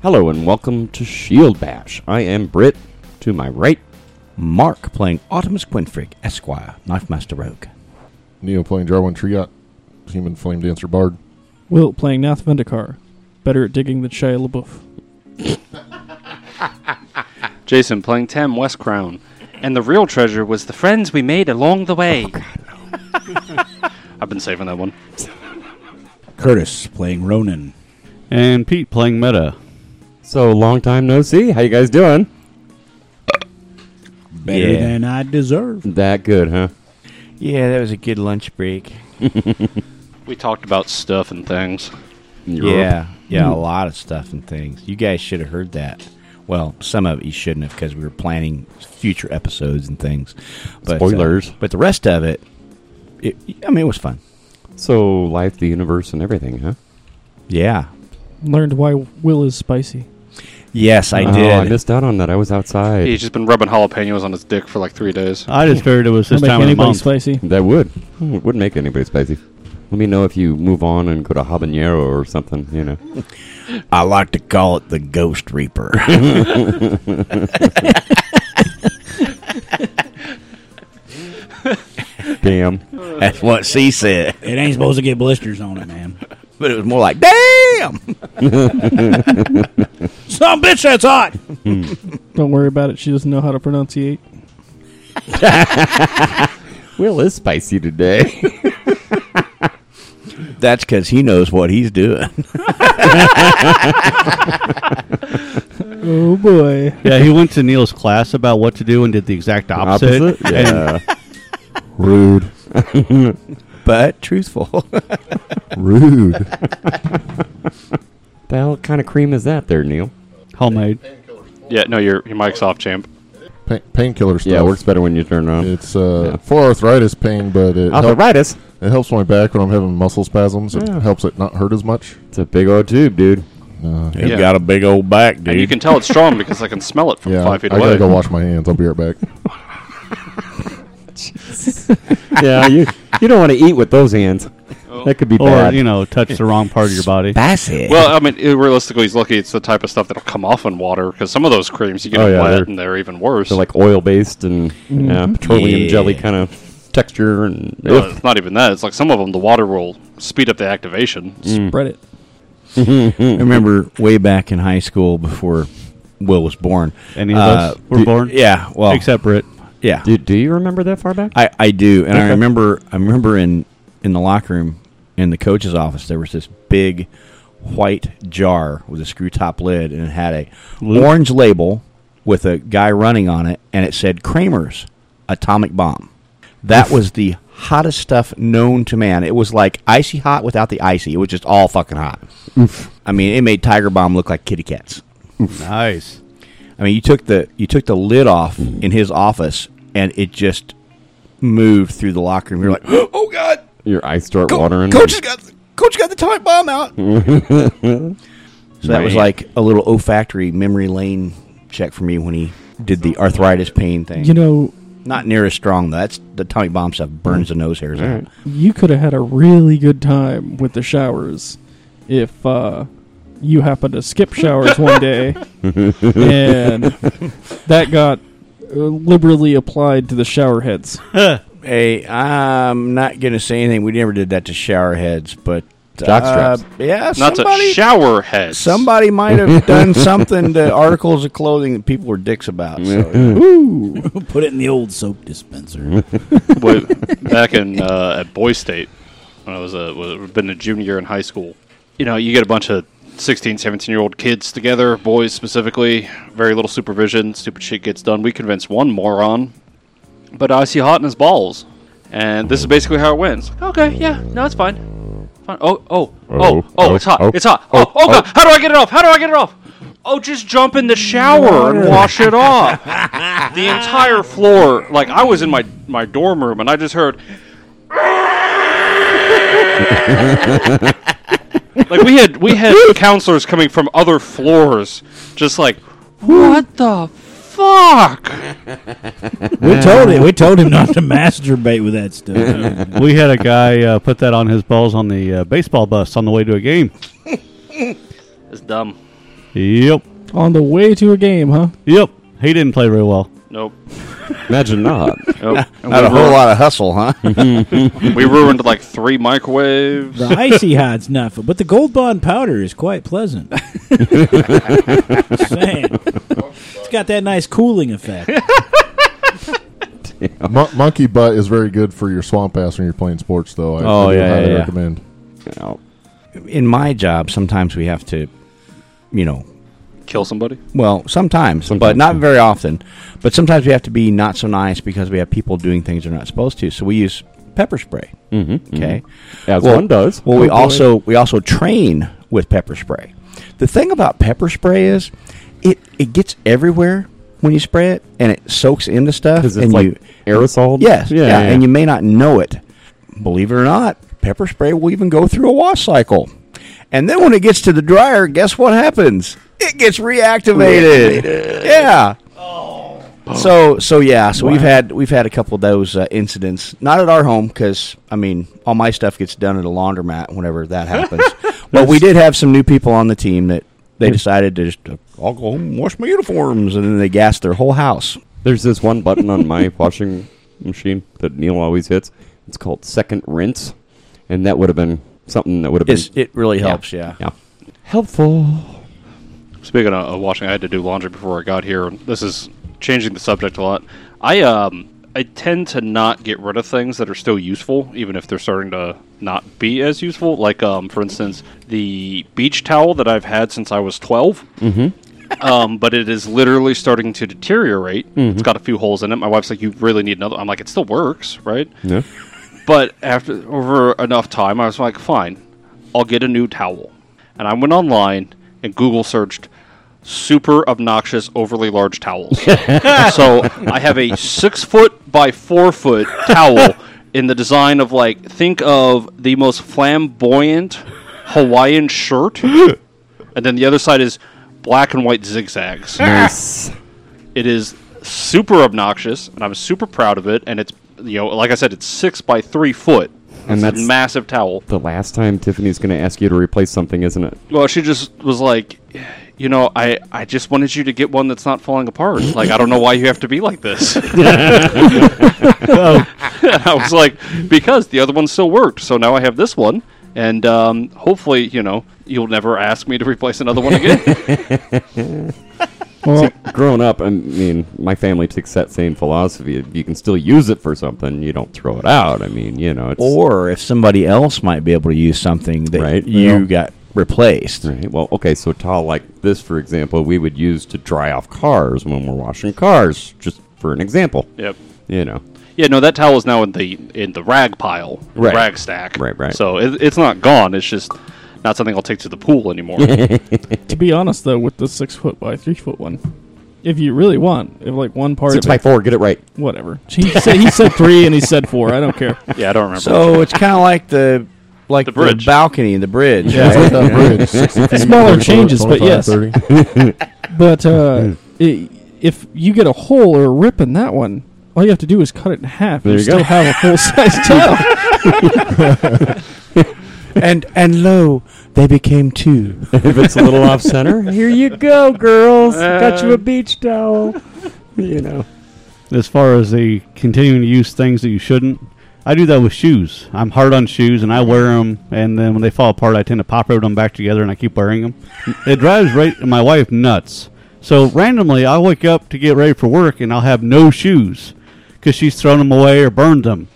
Hello and welcome to Shield Bash. I am Britt. To my right, Mark playing Optimus Quinfrig, Esquire, Knife Master Rogue. Neo playing Jarwin Triot, Human Flame Dancer Bard. Will playing Nath Vendikar, better at digging than Shia LaBeouf. Jason playing Tam West Crown. And the real treasure was the friends we made along the way. I've been saving that one. Curtis playing Ronan. And Pete playing Meta. so long time no see. How you guys doing? Better than I deserve. That good, huh? Yeah, that was a good lunch break. We talked about stuff and things. Yeah, a lot of stuff and things. You guys should have heard that. Well, some of it you shouldn't have because we were planning future episodes and things. But, Spoilers. But the rest of it, it was fun. So, life, the universe, and everything, huh? Yeah. Learned why Will is spicy. Yes, I did. I missed out on that. I was outside. He's just been rubbing jalapenos on his dick for like 3 days. I just figured it was this Don't time make of the anybody month. spicy. That would. It wouldn't make anybody spicy. Let me know if you move on and go to habanero or something, you know. I like to call it the Ghost Reaper. Damn. That's what she said. It ain't supposed to get blisters on it, man. But it was more like, damn! Some bitch that's hot. Don't worry about it. She doesn't know how to pronunciate. Will is spicy today. That's because he knows what he's doing. Oh, boy. Yeah, he went to Neil's class about what to do and did the exact opposite. Yeah. Rude. But truthful. Rude. The hell kind of cream is that there, Neil? Homemade. Yeah, no, your mic's off, champ. Painkiller stuff. Yeah, it works better when you turn it on. It's for arthritis pain, but it Arthritis? it helps my back when I'm having muscle spasms. It Yeah. helps it not hurt as much. It's a big old tube, dude. He's Yeah. got a big old back, dude. And you can tell it's strong because I can smell it from Yeah, 5 feet I away. gotta go wash my hands. I'll be right back. Yeah, you don't want to eat with those hands. That could be Or, bad. touch the wrong part of your body. Bassett. Well, I mean, realistically, he's lucky it's the type of stuff that'll come off in water because some of those creams you get Oh, them yeah, wet they're- and they're even worse. They're like oil-based and petroleum Yeah. jelly kind of texture. And No, it's not even that. It's like some of them, the water will speed up the activation. Spread it. I remember way back in high school before Will was born. Any of us were born? Yeah, well, Except Britt. yeah. Do you remember that far back? I do, and I Okay. remember in the locker room in the coach's office there was this big white jar with a screw top lid, and it had a orange label with a guy running on it, and it said Kramer's Atomic Bomb. That was the hottest stuff known to man. It was like icy hot without the icy. It was just all fucking hot. I mean, it made Tiger Bomb look like kitty cats. Nice. I mean, you took the lid off in his office, and it just moved through the locker room. You're like, oh god, Your eyes start watering. Coach got the atomic bomb out. So that was like a little olfactory memory lane check for me when he did the arthritis pain thing. You know, Not near as strong though. That's the atomic bomb stuff burns the nose hairs out. you could have had a really good time with the showers if you happened to skip showers one day and that got liberally applied to the shower heads. Hey, I'm not gonna say anything. We never did that to shower heads, but Jockstraps. yeah, Not somebody. to shower heads. Somebody might have done something to articles of clothing that people were dicks about. So. Ooh. Put it in the old soap dispenser. Back in at Boy State, when I was been a junior year in high school. You know, you get a bunch of 16, 17-year-old kids together, boys specifically, very little supervision, stupid shit gets done. We convinced one moron, but icy hot in his balls. And this is basically how it went. It's like, okay, yeah, no, it's fine. Fine. It's hot. It's hot. Oh, God, how do I get it off? How do I get it off? Oh, just jump in the shower and wash it off. The entire floor, like I was in my dorm room and I just heard like we had counselors coming from other floors just like, what the fuck? We told him not to masturbate with that stuff. We had a guy put that on his balls on the baseball bus on the way to a game. It's dumb. Yep. On the way to a game, huh? Yep. He didn't play very well. Nope. Imagine not. Nope. And Not a whole lot of hustle, huh? we ruined like 3 microwaves. The icy hot's not fun, but the Gold Bond powder is quite pleasant. Saying. It's got that nice cooling effect. Monkey butt is very good for your swamp ass when you're playing sports, though. I do highly recommend. In my job, sometimes we have to, Kill somebody? well, sometimes, but not very often. But sometimes we have to be not so nice because we have people doing things they're not supposed to. So we use pepper spray. Mm-hmm. Okay, As one does. Well, we Oh, boy. also train with pepper spray. The thing about pepper spray is it gets everywhere when you spray it, and it soaks into stuff. Because it's and like you, aerosol? yes, Yeah. and you may not know it. Believe it or not, pepper spray will even go through a wash cycle. And then when it gets to the dryer, guess what happens? It gets reactivated. Yeah. So we've had a couple of those incidents. Not at our home because all my stuff gets done at a laundromat whenever that happens. But we did have some new people on the team that they decided to just I'll go home and wash my uniforms, and then they gassed their whole house. There's this one button on my washing machine that Neil always hits. It's called second rinse, and that would have been something that would have been It really helps. Yeah. helpful. Speaking of washing, I had to do laundry before I got here. This is changing the subject a lot. I tend to not get rid of things that are still useful, even if they're starting to not be as useful. Like, for instance, the beach towel that I've had since I was 12. Mm-hmm. But it is literally starting to deteriorate. Mm-hmm. It's got a few holes in it. My wife's like, "You really need another." I'm like, "It still works, right?" Yeah. But over enough time, I was like, "Fine, I'll get a new towel." And I went online and Google searched super obnoxious, overly large towels. So I have a 6 foot by 4 foot towel in the design of think of the most flamboyant Hawaiian shirt, and then the other side is black and white zigzags. Nice. It is super obnoxious, and I'm super proud of it. And it's like I said, it's 6 by 3 foot. And It's that's a massive towel. the last time Tiffany's going to ask you to replace something, isn't it? Well, she just was like, I just wanted you to get one that's not falling apart. Like, I don't know why you have to be like this. And I was like, because the other one still worked. So now I have this one. And hopefully, you'll never ask me to replace another one again. Well, Growing up, my family takes that same philosophy. If you can still use it for something, you don't throw it out. It's... Or if somebody else might be able to use something that Right. you got replaced. Right. Well, okay, so towel like this, for example, we would use to dry off cars when we're washing cars, just for an example. Yep. You know. Yeah, no, that towel is now in the rag pile, Right. rag stack. Right. So it's not gone. It's just not something I'll take to the pool anymore. to be honest, though, with the 6 foot by 3 foot one, if you really want, if one part 6 of by it, 4, get it right. whatever. He said 3 and he said 4. I don't care. Yeah, I don't remember. So it's kind of like the bridge. balcony and the bridge. Yeah, it's like that bridge. 60 feet, Smaller 30 changes, foot, but 25, yes. 30. But if you get a hole or a rip in that one, all you have to do is cut it in half. There You you still go. have a full size towel. And lo, they became 2. If it's a little off center, here you go, girls. Got you a beach towel. As far as the continuing to use things that you shouldn't, I do that with shoes. I'm hard on shoes, and I wear them, and then when they fall apart, I tend to pop them back together, and I keep wearing them. It drives my wife nuts. So randomly, I'll wake up to get ready for work, and I'll have no shoes because she's thrown them away or burned them.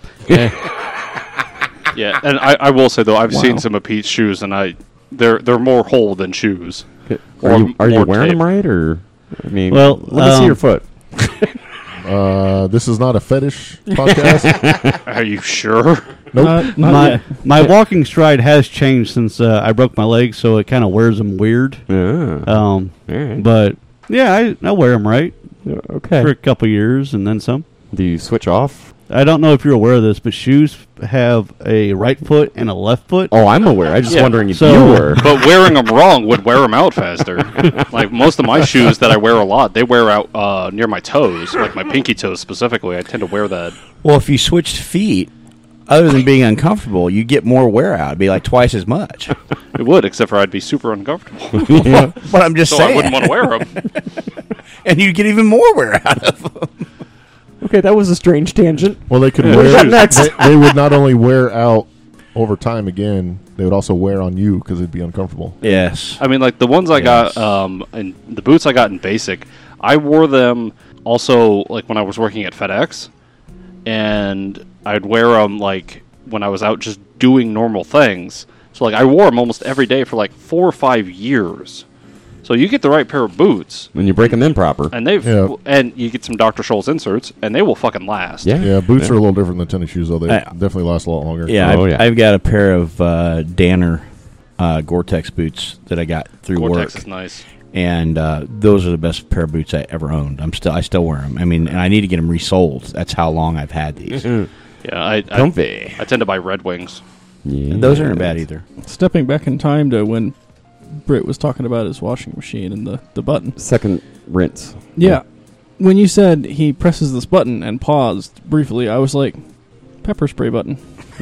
Yeah, and I will say though, I've seen some of Pete's shoes, and they're more hole than shoes. Are you More wearing tape. them right, or Well, let me see your foot. This is not a fetish podcast. Are you sure? Nope. Not yet. My walking stride has changed since I broke my leg, so it kind of wears them weird. Yeah. All right. But yeah, I wear them right Okay. for a couple years and then some. Do you switch off? I don't know if you're aware of this, but shoes have a right foot and a left foot. Oh, I'm aware. I just Yeah. wondering if So- you were. But wearing them wrong would wear them out faster. Like most of my shoes that I wear a lot, they wear out near my toes, like my pinky toes specifically. I tend to wear that. Well, if you switched feet, other than being uncomfortable, you get more wear out. It'd be like twice as much. It would, except for I'd be super uncomfortable. But I'm just So saying. I wouldn't want to wear them. And you get even more wear out of them. Okay, that was a strange tangent. Well, they could What is wear. that next? They would not only wear out over time again, they would also wear on you because it'd be uncomfortable. Yes. I mean, like the ones I got, and the boots I got in basic, I wore them also like when I was working at FedEx, and I'd wear them like when I was out just doing normal things. So like I wore them almost every day for like 4 or 5 years. So you get the right pair of boots, When you break them in proper. and they've Yeah. and you get some Dr. Scholl's inserts, and they will fucking last. Yeah. Yeah, boots are a little different than tennis shoes, though. They I- definitely last a lot longer. Yeah, Oh, I've got a pair of Danner Gore-Tex boots that I got through Gore-Tex work. is nice. And those are the best pair of boots I ever owned. I still wear them. I mean, and I need to get them resold. That's how long I've had these. Yeah, I Comfy. tend to buy Red Wings. Yeah. And those aren't bad either. Stepping back in time to when Britt was talking about his washing machine and the button. Second rinse. Yeah. When you said he presses this button and paused briefly, I was like, pepper spray button.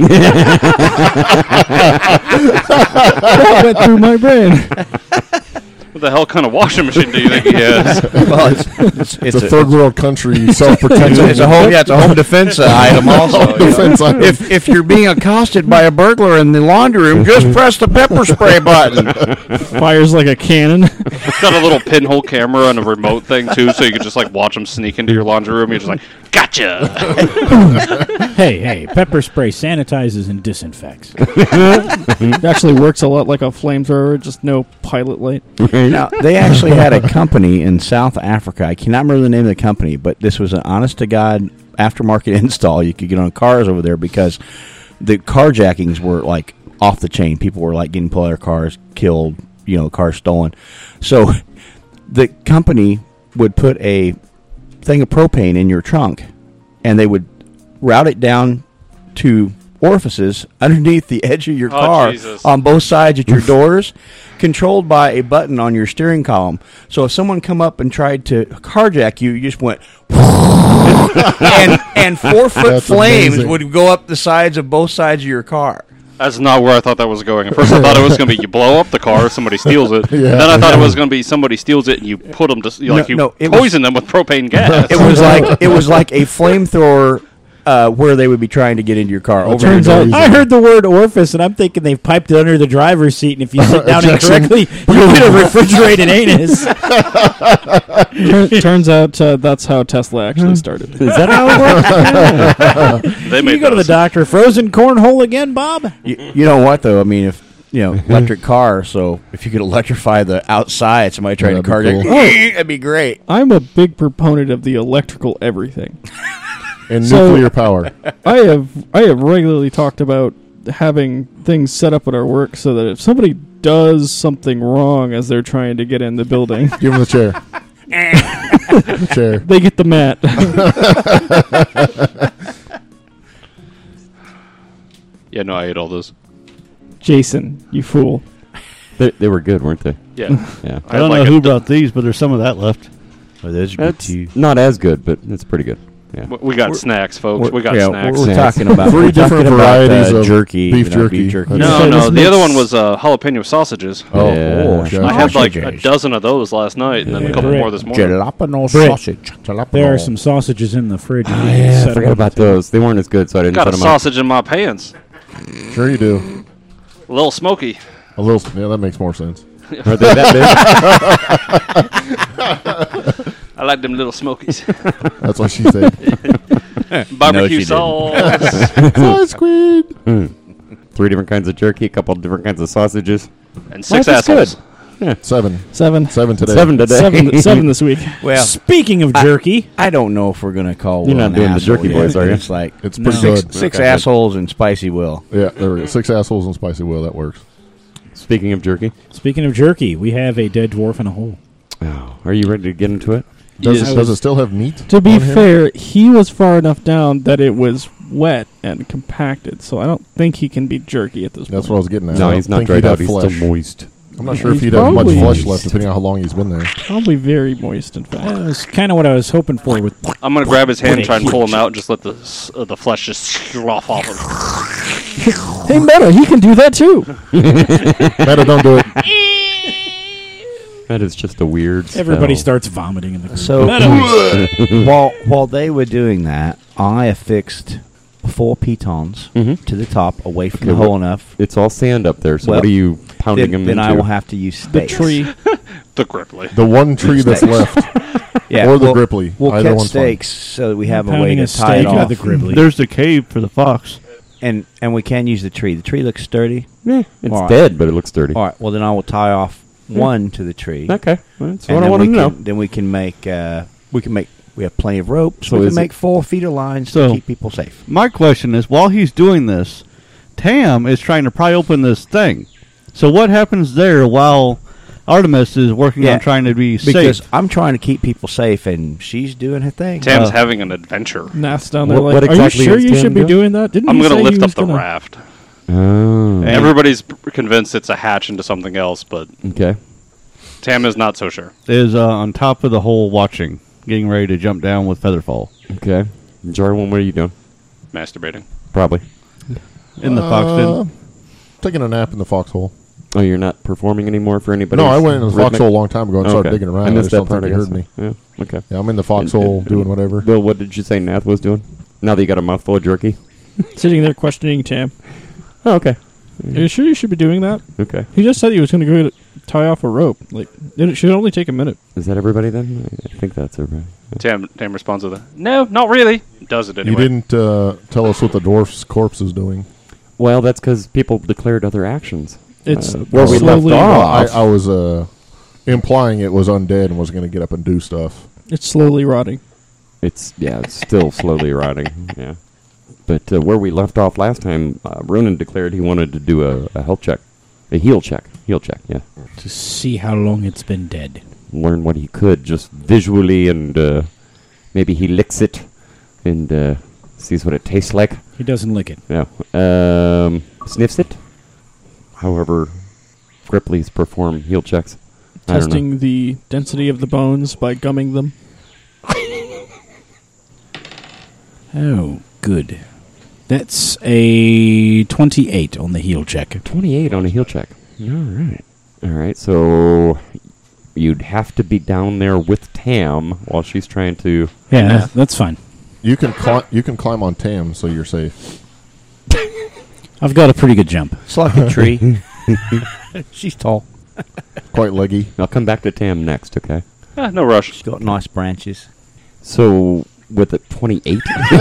That went through my brain. What the hell kind of washing machine do you think he has? Well, It's a third world country self-protection. it's a home defense item also. defense item. If you're being accosted by a burglar in the laundry room, just press the pepper spray button. Fires like a cannon. It's got a little pinhole camera and a remote thing too, so you can just like watch them sneak into your laundry room. You're just like, gotcha. Hey, pepper spray sanitizes and disinfects. It actually works a lot like a flamethrower, just no pilot light. Now, they actually had a company in South Africa. I cannot remember the name of the company, but this was an honest-to-God aftermarket install you could get on cars over there because the carjackings were, like, off the chain. People were, like, getting pulled out of their cars, killed, cars stolen. So the company would put a thing of propane in your trunk, and they would route it down to orifices underneath the edge of your car Jesus. on both sides of your doors, controlled by a button on your steering column. So if someone come up and tried to carjack you, you just went and 4 foot That's flames amazing. would go up the sides of both sides of your car. That's not where I thought that was going. At first, I thought it was going to be you blow up the car, somebody steals it. Yeah. And then I thought it was going to be somebody steals it and you put them to it was- poison them with propane gas. It was like a flamethrower where they would be trying to get into your car. Well, Over turns your out- doors. I heard the word orifice, and I'm thinking they've piped it under the driver's seat, and if you sit down Ejection. incorrectly, you get a refrigerated anus. Turns out that's how Tesla actually started. Is that how it works? They You made go to the those. doctor. Frozen cornhole again, Bob? You know what though? I mean, if electric car. So if you could electrify the outside, somebody trying to that'd be carjack, cool. that'd be great. I'm a big proponent of the electrical everything. and So- nuclear power. I have regularly talked about having things set up at our work so that if somebody does something wrong as they're trying to get in the building, Give him the chair. The chair. they get the mat. Yeah, no, I ate all those. Jason, you fool. They were good, weren't they? Yeah. Yeah. I don't know who brought these, but there's some of that left. Oh, those are good That's too. not as good, but it's pretty good. Yeah. We got snacks, folks. We got Yeah, snacks. We're Snacks. talking about 3 we're different talking about, varieties of jerky, beef jerky. beef jerky. That's- No, So no. this The other makes- one was jalapeno sausages. Oh, Yeah. okay. I had like a Sausages. dozen of those last night, and then a couple Britt. more this morning. Jalapeno Britt. sausage. There are some sausages in the fridge. if you can Yeah, set I forgot them about up. those. They weren't as good, so I didn't Got set a them up. sausage in my pants. Sure you do. A little smoky. A little. Yeah, that makes more sense. Are they that I like them little smokies. That's what she said. Barbecue she sauce. Fly squid. big? 3 different kinds of jerky, a couple of different kinds of sausages. And 6 Life is assholes. good. 7. Seven. 7 today. 7 today. Seven this week. Well, Speaking of jerky, I don't know if we're gonna call You're Will not an doing the asshole jerky yet. boys, are you? It's like It's pretty No. good. six Okay. assholes and spicy Will. Yeah, there we go. 6 assholes and spicy Will. That works. Speaking of jerky, we have a dead dwarf in a hole. oh, are you ready to get into it? Does Yes. it still have meat? To be on here? fair, he was far enough down that it was wet and compacted, so I don't think he can be jerky at this point. That's what I was getting at. I No, don't he's not think dried he'd out. have He's flesh. still moist. I'm not sure if He's he'd have much probably- flesh left, depending on how long he's been there. Probably very moist, in fact. That's kind of what I was hoping for with I'm gonna grab his hand, and try and pull him out, and just let the flesh just slough off him. Hey, Meta, he can do that too. Meta, don't do it. That is just a weird Everybody spell. starts vomiting in the group. So while they were doing that, I affixed 4 pitons Mhm. to the top, away from Okay, the hole well, enough. It's all sand up there, so Well, what are you pounding them Then into? I will have to use The stakes. tree. The Gripply. The one tree that's Stakes. left, Yeah, or the we'll, Gripply. We'll Either catch one's fine. stakes so that we have a way Pounding to a tie it stake out off. the Gribbly. There's the cave for the fox. And we can use the tree. The tree looks sturdy. Yeah, it's All right. dead, but it looks dirty. All right. Well, then I will tie off one to the tree. Okay, that's And what I then want we to know. can, then we can make we have plenty of rope, so So we can is make 4 feeder lines So- to keep people safe. My question is, while he's doing this, Tam is trying to pry open this thing. So what happens there while Artemis is working Yeah, on trying to be Because safe? I'm trying to keep people safe, and she's doing her thing. Tam's having an adventure. Nath's down there What- like, what are you exactly sure is you Tim should be doing? doing that? Didn't I'm you going to say lift you up was the gonna- raft. Oh, Hey. Everybody's convinced it's a hatch into something else, but okay. Tam is not so sure. Is on top of the hole watching, getting ready to jump down with Featherfall Okay. Jarwin, what are you doing? Masturbating. Probably. in the fox den. Taking a nap in the foxhole. Oh, you're not performing anymore for anybody? No, I went in the foxhole a long time ago and started digging around. I missed just that don't part. think I they guess. heard me. Yeah. Okay. Yeah, I'm in the foxhole doing whatever. Bill, what did you say Nath was doing? Now that you got a mouthful of jerky. Sitting there questioning Tam. Oh, okay. Are you sure you should be doing that? Okay. He just said he was going to go tie off a rope. Like, it should only take a minute. Is that everybody then? I think that's everybody. Tam responds with a, no, not really. Does it anyway. You didn't tell us what the dwarf's corpse is doing. Well, that's because people declared other actions. It's where we left slowly- off. I was implying it was undead and was going to get up and do stuff. It's slowly rotting. It's still slowly rotting. Yeah, but where we left off last time, Ronan declared he wanted to do a health check, a heal check. Yeah, To see how long it's been dead. learn what he could just visually, and maybe he licks it and sees what it tastes like. He doesn't lick it. Yeah, sniffs it. However, Gripply's perform heal checks. I don't know. Testing the density of the bones by gumming them. Oh, good. That's a 28 on the heal check. 28 on a heal check. All right. So you'd have to be down there with Tam while she's trying to. Yeah, that's fine. You can climb on Tam, so you're safe. I've got a pretty good jump. It's like a tree. She's tall. Quite leggy. I'll come back to Tam next. Okay. No rush. She's got nice branches. So with a 28,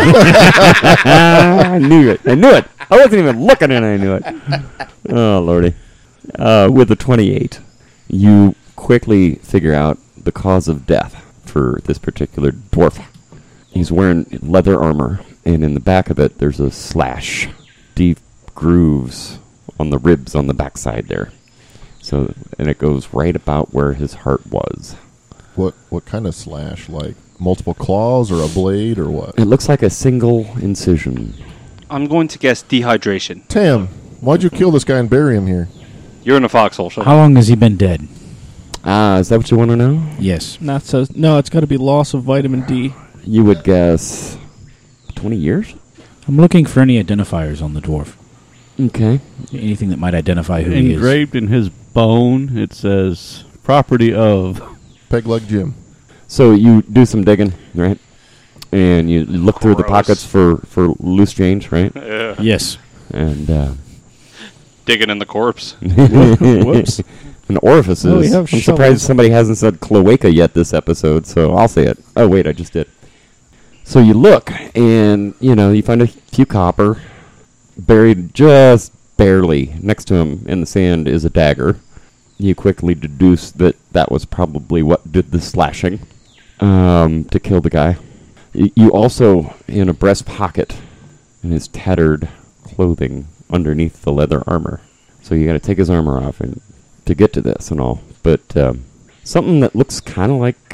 I knew it. I wasn't even looking, and I knew it. Oh lordy! With a 28, you quickly figure out the cause of death for this particular dwarf. He's wearing leather armor, and in the back of it, there's a slash, deep grooves on the ribs on the backside there. So, and it goes right about where his heart was. What kind of slash? Like multiple claws or a blade or what? It looks like a single incision. I'm going to guess dehydration. Tam, why'd you kill this guy and bury him here? You're in a foxhole. Shut How long has he been dead? Is that what you want to know? Yes. Nath says, no, it's got to be loss of vitamin D. You would guess 20 years? I'm looking for any identifiers on the dwarf. Okay. Anything that might identify who he is. Engraved in his bone, it says property of. Peg leg Jim. So you do some digging, right? And you look through the Gross. pockets for loose change, right? Yeah. Yes. And Digging in the corpse. Whoops. and orifices. Oh, we have I'm shovels. surprised somebody hasn't said cloaca yet this episode, so I'll say it. Oh, wait, I just did. So you look, and, you find a few copper. Buried just barely next to him in the sand is a dagger. You quickly deduce that that was probably what did the slashing to kill the guy. You also, in a breast pocket, in his tattered clothing underneath the leather armor. So you got to take his armor off and to get to this and all. But something that looks kind of like,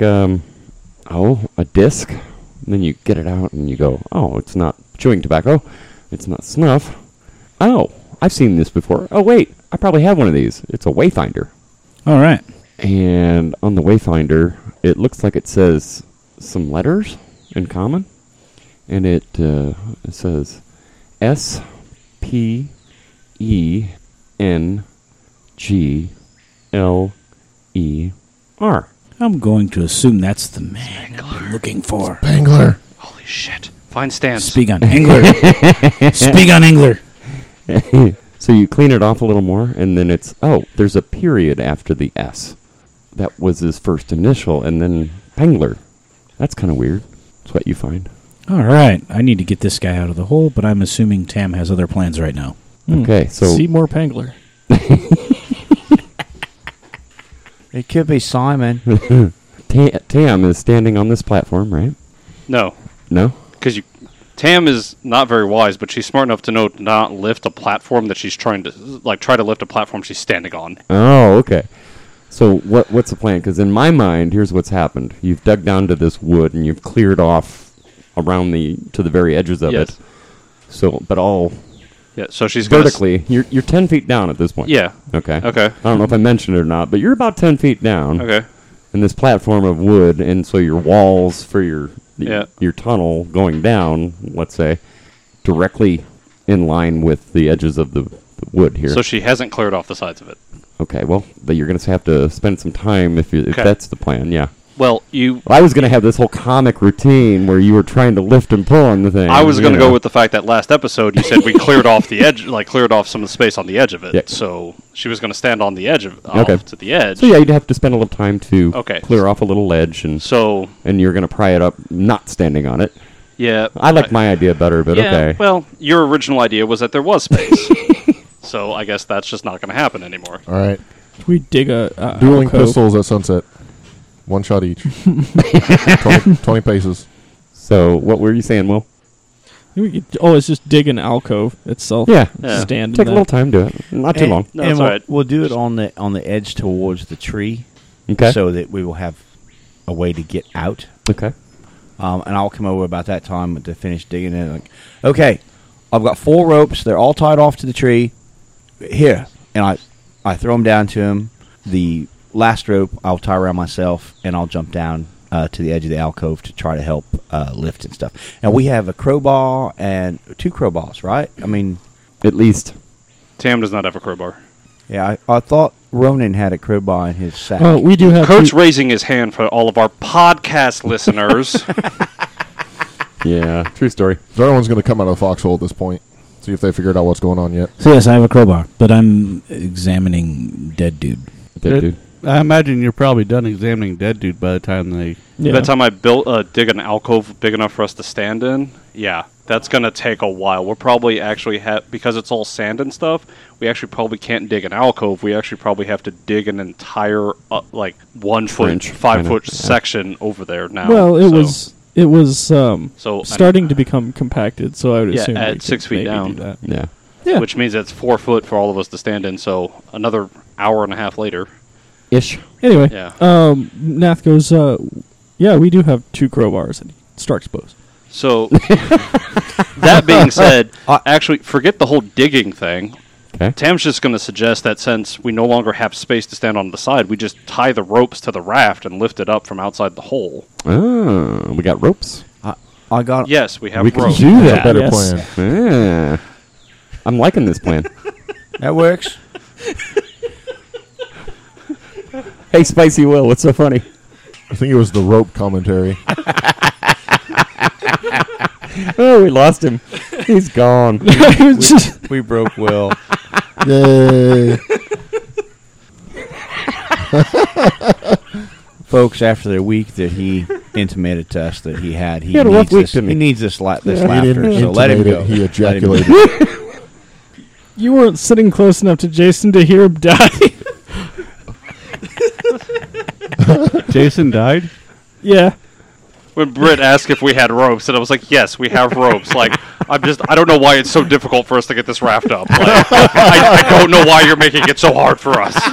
a disc. And then you get it out and you go, oh, it's not chewing tobacco. It's not snuff. Oh, I've seen this before. Oh, wait, I probably have one of these. It's a Wayfinder. All right. And on the Wayfinder, it looks like it says some letters in common. And it says S P-E-N-G-L-E-R. I'm going to assume that's the man I've been looking for. Spangler. Holy shit. Find Stans. Speak on Engler. Speak on Engler. So you clean it off a little more, and then there's a period after the S. That was his first initial, and then Pangler. That's kind of weird. That's what you find. All right. I need to get this guy out of the hole, but I'm assuming Tam has other plans right now. Okay, so Seymour Pangler. It could be Simon. Tam is standing on this platform, right? No. No? Because Tam is not very wise, but she's smart enough to know to not lift a platform that she's trying to, try to lift a platform she's standing on. Oh, okay. So what's the plan? Because in my mind, here's what's happened. You've dug down to this wood, and you've cleared off around to the very edges of it. So, but all Yeah, so she's gonna vertically, you're 10 feet down at this point. Yeah. Okay. Okay. I don't know if I mentioned it or not, but you're about 10 feet down. Okay. In this platform of wood, and so your walls for your tunnel going down, let's say, directly in line with the edges of the wood here. So she hasn't cleared off the sides of it. Okay, well, but you're going to have to spend some time if that's the plan, yeah. Well, I was going to have this whole comic routine where you were trying to lift and pull on the thing. I was going to go with the fact that last episode you said we cleared off the edge, cleared off some of the space on the edge of it. Yeah. So she was going to stand on the edge of Okay. to the edge. So yeah, you'd have to spend a little time to Okay. clear off a little ledge, and you're going to pry it up not standing on it. Yeah. I like my idea better, but okay. Well, your original idea was that there was space. So I guess that's just not going to happen anymore. All right. We dig a Dueling alcove. pistols at sunset. One shot each. 20 paces. So what were you saying, Will? We could always just dig an alcove itself. Yeah. Stand Take in a little time to it. Not too long. No, and it's we'll, all right. we'll do it on the edge towards the tree, Okay. so that we will have a way to get out. Okay. And I'll come over about that time to finish digging in. Like, okay, I've got 4 ropes. They're all tied off to the tree. Here, and I throw them down to him. The last rope I'll tie around myself, and I'll jump down to the edge of the alcove to try to help lift and stuff. And we have a crowbar and 2 crowbars, right? I mean, At least. Tam does not have a crowbar. yeah, I thought Ronan had a crowbar in his sack. Oh, we do have Kurt's two- raising his hand for all of our podcast listeners. Yeah, true story. The other one's going to come out of the foxhole at this point. See if they figured out what's going on yet. So yes, I have a crowbar, but I'm examining dead dude. Dead dude. I imagine you're probably done examining dead dude by the time they. Yeah. By the time I dig an alcove big enough for us to stand in, yeah, that's going to take a while. We'll probably actually because it's all sand and stuff, we actually probably can't dig an alcove. We actually probably have to dig an entire, 1 foot, Trench, 5 kinda, foot yeah. section over there now. Well, it So- was So starting to become compacted, so I would Yeah, assume at we could 6 feet maybe down. do that. Yeah. Yeah. which means it's 4 foot for all of us to stand in. So another hour and a half later. Ish. Anyway, Yeah. Nath goes, yeah, we do have 2 crowbars, and Stark's bows. So that being said, actually forget the whole digging thing. Okay. Tam's just going to suggest that since we no longer have space to stand on the side, we just tie the ropes to the raft and lift it up from outside the hole. Oh, we got ropes. I got Yes, we have We can ropes. do That's that. a better Yes. plan. Yeah. I'm liking this plan. that works. Hey, Spicy Will, what's so funny? I think it was the rope commentary. Oh, we lost him. He's gone. We broke Will. Yay. Folks, after the week that he intimated to us that he had had a rough needs week, this, didn't he he? needs this He laughter. didn't So let him intimate go. it, he Let him go. ejaculated. You weren't sitting close enough to Jason to hear him die. Jason died? Yeah. When Britt asked if we had ropes, and I was like, yes, we have ropes. Like, I don't know why it's so difficult for us to get this raft up. Like, I don't know why you're making it so hard for us.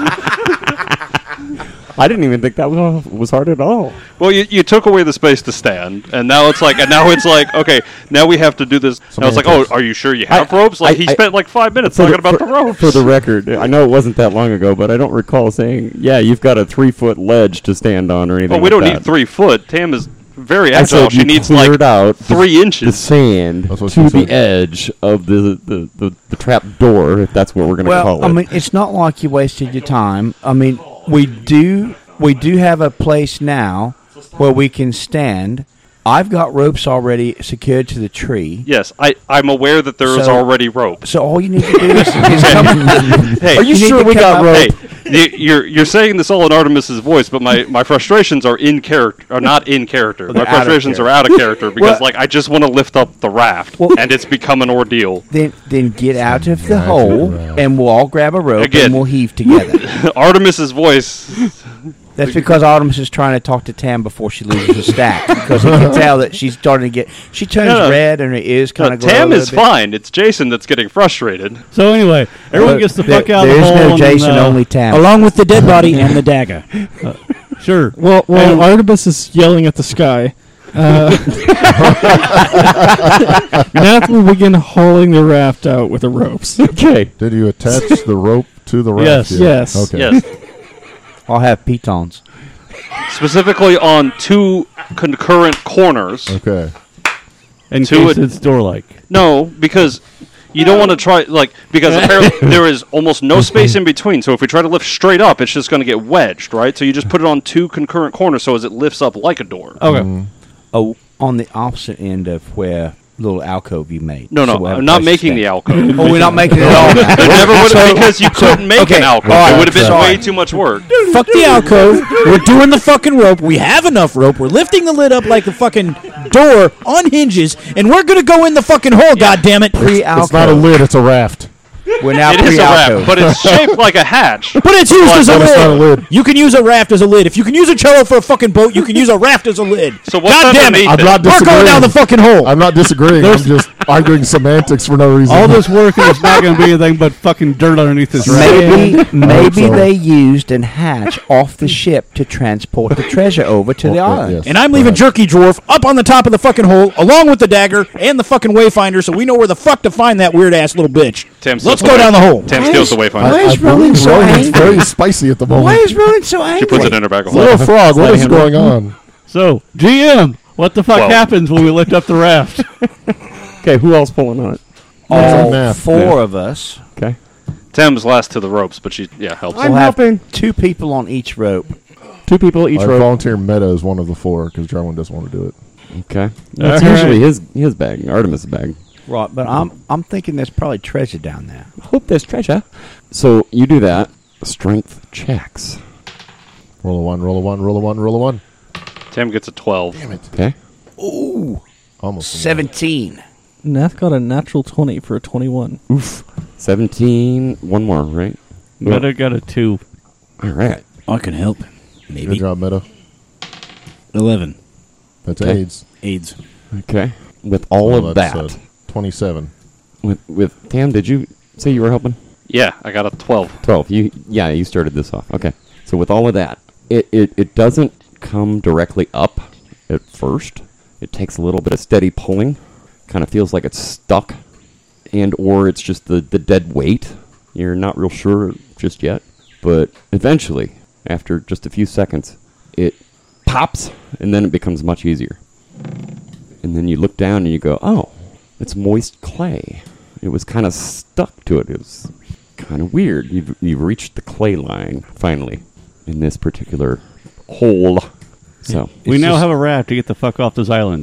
I didn't even think that was hard at all. Well, you took away the space to stand, and now it's like, okay, now we have to do this. And I was like, oh, Semantics. are you sure you have I- ropes? Like, he I- spent like 5 minutes talking about the ropes. For the record, I know it wasn't that long ago, but I don't recall saying, yeah, you've got a 3-foot ledge to stand on or anything Well, we don't like need that. 3 foot. Tam is very I agile. said She you needs cleared like out 3 the inches. sand That's what to she the said. edge of the trap door, if that's what we're going to call Well, it. I mean, it's not like you wasted your time. I mean, we do have a place now where we can stand. I've got ropes already secured to the tree. Yes, I'm aware that there is So- already rope. So all you need to do is come. Hey, Are you sure we got rope? Hey, you're saying this all in Artemis's voice, but my frustrations are in character, are not in character. They're My out of frustrations are out of character because, Well- I just want to lift up the raft, Well- and it's become an ordeal. Then get out of the Magic hole, raft. and we'll all grab a rope Again. and we'll heave together. Artemis's voice. That's because Artemis is trying to talk to Tam before she loses her stack, because he can tell that she's starting to get. She turns No. red and her ears kind of glow. Tam a is little bit. fine. It's Jason that's getting frustrated. So anyway, everyone gets the fuck out of the There's hole. no and, Jason, only Tam. Along with the dead body and the dagger. Sure. Well, Artemis is yelling at the sky. Nath will begin hauling the raft out with the ropes. okay. Did you attach the rope to the raft? Yes. yet? Yes. Okay. Yes. I'll have pitons. Specifically on 2 concurrent corners. Okay. In To case it- it's door-like. No, because you don't want to try, because apparently there is almost no space in between. So if we try to lift straight up, it's just going to get wedged, right? So you just put it on 2 concurrent corners so as it lifts up like a door. Okay. Oh, on the opposite end of where little alcove you made. No, So we'll have I'm a not place to making stand. the alcove. Oh, we're not making it at all. It never would have, because you couldn't make okay, an alcove. all right, It would have been sorry. way too much work. Fuck the alcove. We're doing the fucking rope. We have enough rope. We're lifting the lid up like a fucking door on hinges, and we're gonna go in the fucking hole. God damn it! Pre-alcove. It's not a lid, it's a raft. We're now It is a pre-alcove. raft, but it's shaped like a hatch. But it's used as a But it's not a lid. lid. You can use a raft as a lid. If you can use a cello for a fucking boat, you can use a raft as a lid. So what's God damn it! underneath I'm not We're disagreeing. going down the fucking hole. I'm not disagreeing. I'm just arguing semantics for no reason. All this work and it's not going to be anything but fucking dirt underneath this raft. Maybe so. they used an hatch off the ship to transport the treasure over to the island. Yes. And I'm leaving Jerky Dwarf up on the top of the fucking hole, along with the dagger and the fucking wayfinder, so we know where the fuck to find that weird ass little bitch. Tam Let's steals go down the hole. Tam steals the wayfinder. Why is Roland believe so Roland's angry? very spicy at the moment. Why is Roland so angry? She puts it in her bag of Little holding. frog, what is him. going on? So, GM, what the fuck Well- happens when we lift up the raft? Okay, who else pulling on it? All Math. 4 of us. Okay. Tam's last to the ropes, but she helps. We'll have 2 people on each rope. 2 people each I row. volunteer Meta as one of the 4 because Jarwin doesn't want to do it. Okay. That's All usually right. his bag, Artemis' bag. Right, but I'm thinking there's probably treasure down there. Hope there's treasure. So you do that. Strength checks. Roll a 1, roll a 1, roll a 1, roll a 1. Tam gets a 12. Okay. Ooh, Almost. 17. Nath got a natural 20 for a 21. Oof. 17. One more, right? Meta got a 2. All right. I can help. Good Maybe. job, Meta. 11. That's Okay. AIDS. AIDS. Okay. With all Oh, of that's, that. 27. With Tam, did you say you were helping? Yeah, I got a 12. 12. You started this off. Okay. So with all of that, it doesn't come directly up at first. It takes a little bit of steady pulling. Kind of feels like it's stuck, and or it's just the dead weight. You're not real sure just yet, but eventually, after just a few seconds, it pops, and then it becomes much easier. And then you look down and you go, oh, it's moist clay. It was kind of stuck to it. It was kind of weird. You've reached the clay line, finally, in this particular hole. So We now have a raft to get the fuck off this island.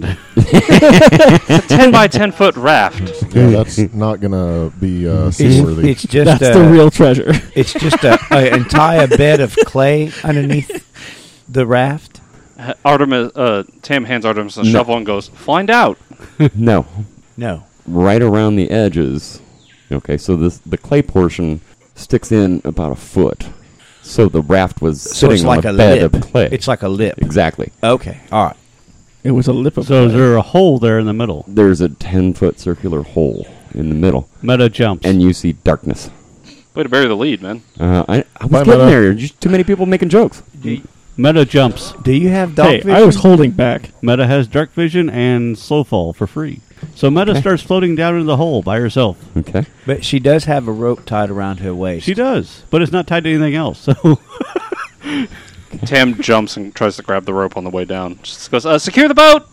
10 by 10 foot raft. Yeah, that's not going to be It's, seaworthy. it's just That's the real treasure. It's just a entire bed of clay underneath the raft. Artemis, Tam hands Artemis a No. shovel and goes, "Find out." no, No. right around the edges. Okay, so the clay portion sticks in about a foot. So the raft was So sitting it's on like a a bed lip. of clay. It's like a lip. Exactly. Okay. All right. It was a lip of So is clay. there a hole there in the middle? There's a 10-foot circular hole in the middle, Meta jumps. and you see darkness. Way to bury the lead, man. I was Bye, getting Meta. there. Just too many people making jokes. Meta jumps. Do you have dark Hey, vision? I was holding back. Meta has dark vision and slow fall for free. So Meta starts floating down into the hole by herself. Okay. But she does have a rope tied around her waist. She does, but it's not tied to anything else. So Tam jumps and tries to grab the rope on the way down. Just goes, secure the boat!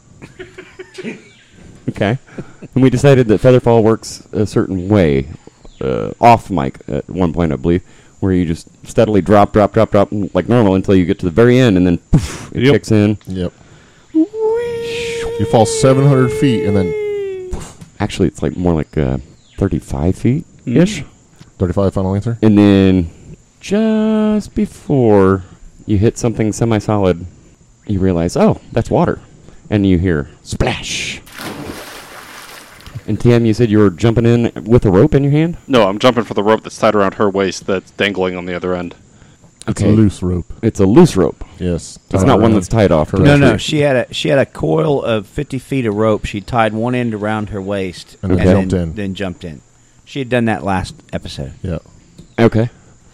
Okay. And we decided that Featherfall works a certain way, off mic at one point, I believe, where you just steadily drop like normal until you get to the very end, and then poof, it kicks in. Yep. You fall 700 feet, and then Actually, it's like more like 35 feet ish. 35 final answer. And then just before you hit something semi-solid, you realize, oh, that's water. And you hear splash. And Tam, you said you were jumping in with a rope in your hand? No, I'm jumping for the rope that's tied around her waist that's dangling on the other end. It's a loose rope. It's a loose rope. Yes. It's not one that's tied off. Correct. No. She had a coil of 50 feet of rope. She tied one end around her waist And then jumped in. Then jumped in. She had done that last episode. Yeah. Okay.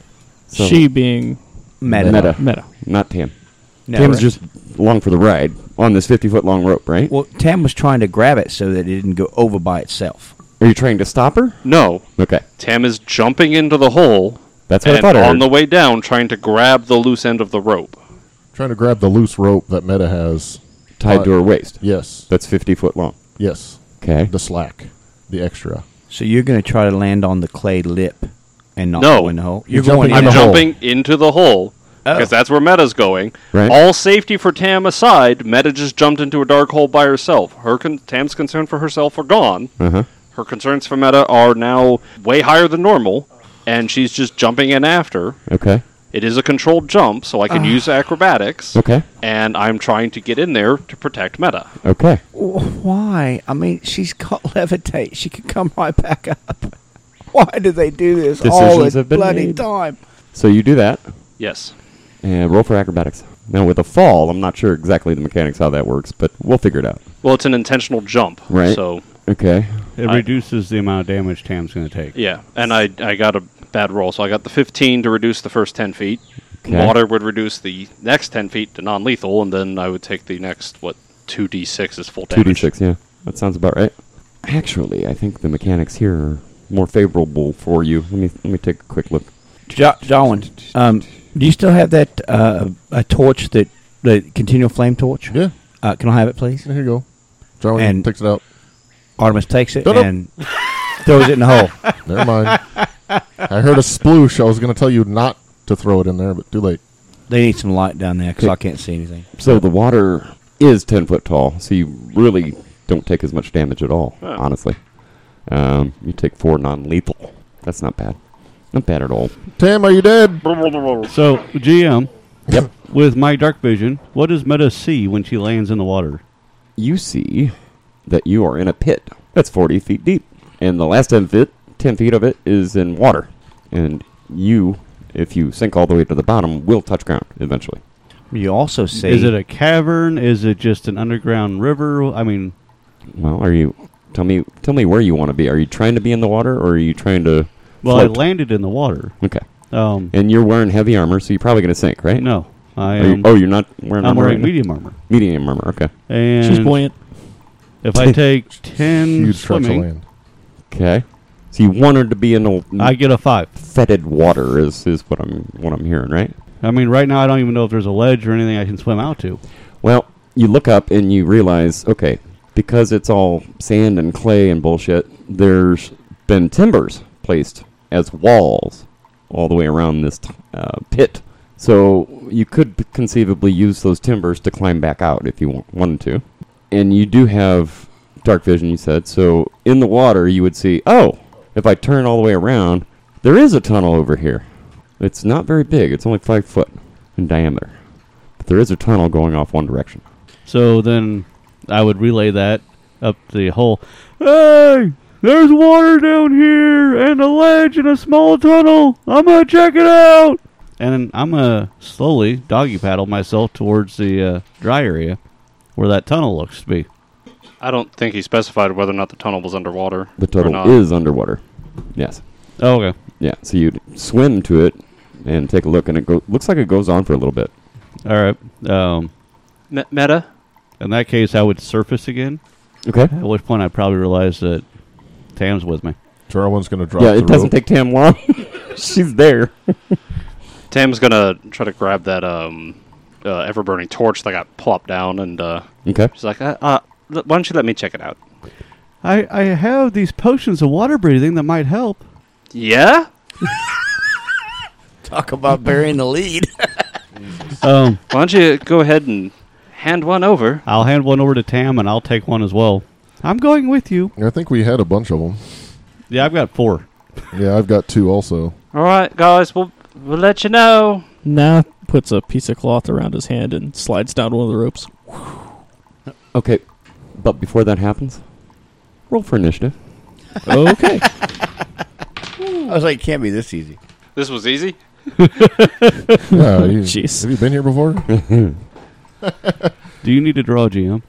So She being Meta. Meta. not Tam. No, Tam's right. just along for the ride on this 50-foot long rope, right? Well, Tam was trying to grab it so that it didn't go over by itself. Are you trying to stop her? No, Okay. Tam is jumping into the hole That's what I and thought I on heard. the way down trying to grab the loose end of the rope. Trying to grab the loose rope that Meta has. Tied to her waist. Yes. That's 50 foot long. Yes. Okay. The slack. The extra. So you're going to try to land on the clay lip and not No. go in the hole? You're You're going jumping in I'm the the hole. hole. jumping into the hole because that's where Meta's going. Right. All safety for Tam aside, Meta just jumped into a dark hole by herself. Tam's concern for herself are gone. Uh-huh. Her concerns for Meta are now way higher than normal, and she's just jumping in after. Okay. It is a controlled jump, so I can use acrobatics, Okay. and I'm trying to get in there to protect Meta. Okay. Why? I mean, she's got levitate. She could come right back up. Why do they do this all Decisions the have been bloody made. time? So you do that, Yes. and roll for acrobatics. Now, with a fall, I'm not sure exactly the mechanics how that works, but we'll figure it out. Well, it's an intentional jump. Right. So, Okay. It I- reduces the amount of damage Tam's going to take. yeah. And I got a bad roll. So I got the 15 to reduce the first 10 feet. Okay. Water would reduce the next 10 feet to non-lethal, and then I would take the next, 2d6 is full damage. 2d6, yeah. That sounds about right. Actually, I think the mechanics here are more favorable for you. Let me take a quick look. Darwin, do you still have that a torch, the continual flame torch? Yeah. Can I have it, please? Here you go. Jarwin And- takes it out. Artemis takes it Nope. and throws it in the hole. Never mind. I heard a sploosh. I was going to tell you not to throw it in there, but too late. They need some light down there because I can't see anything. So the water is 10 foot tall, so you really don't take as much damage at all, Oh. honestly. You take 4 non-lethal. That's not bad. Not bad at all. Tam, are you dead? So, GM, Yep. with my dark vision, what does Meta see when she lands in the water? You see that you are in a pit that's 40 feet deep, and the last 10 feet of it is in water. And you, if you sink all the way to the bottom, will touch ground eventually. You also see. Is it a cavern? Is it just an underground river? I mean, Well, are you... Tell me where you want to be. Are you trying to be in the water, or are you trying to well, float? I landed in the water. Okay. Um, And you're wearing heavy armor, so you're probably going to sink, right? no, I Are you- am. oh, you're not wearing I'm armor wearing right now? medium armor. Medium armor, okay. And She's buoyant. if I take 10 Huge stretch of swimming, land. Okay. So you wanted to be in the I get a 5. fetid water is what I'm hearing, right? I mean, right now I don't even know if there's a ledge or anything I can swim out to. Well, you look up and you realize, okay, because it's all sand and clay and bullshit, there's been timbers placed as walls all the way around this pit. So you could conceivably use those timbers to climb back out if you wanted to. And you do have dark vision, you said. So in the water, you would see, oh, if I turn all the way around, there is a tunnel over here. It's not very big. It's only 5 foot in diameter. But there is a tunnel going off one direction. So then I would relay that up the hole. Hey, there's water down here and a ledge and a small tunnel. I'm going to check it out. And then I'm going to slowly doggy paddle myself towards the dry area where that tunnel looks to be. I don't think he specified whether or not the tunnel was underwater. The or not. tunnel is underwater. Yes. Oh, okay. Yeah. So you'd swim to it and take a look, and it looks like it goes on for a little bit. All right. Meta? In that case, I would surface again, Okay. at which point I'd probably realize that Tam's with me. Jarwin's going to drop Yeah, the it doesn't rope. take Tam long. She's there. Tam's going to try to grab that ever burning torch that got plopped down, and Okay. she's like, why don't you let me check it out? I have these potions of water breathing that might help. Yeah. Talk about burying the lead. Why don't you go ahead and hand one over? I'll hand one over to Tam, and I'll take one as well. I'm going with you. I think we had a bunch of them. Yeah, I've got 4. Yeah, I've got 2 also. All right, guys, we'll let you know. Nah puts a piece of cloth around his hand and slides down one of the ropes. Okay, but before that happens, roll for initiative. Okay. I was like, can't be this easy. This was easy. Yeah, Jeez. have you been here before? Do you need to draw a GM?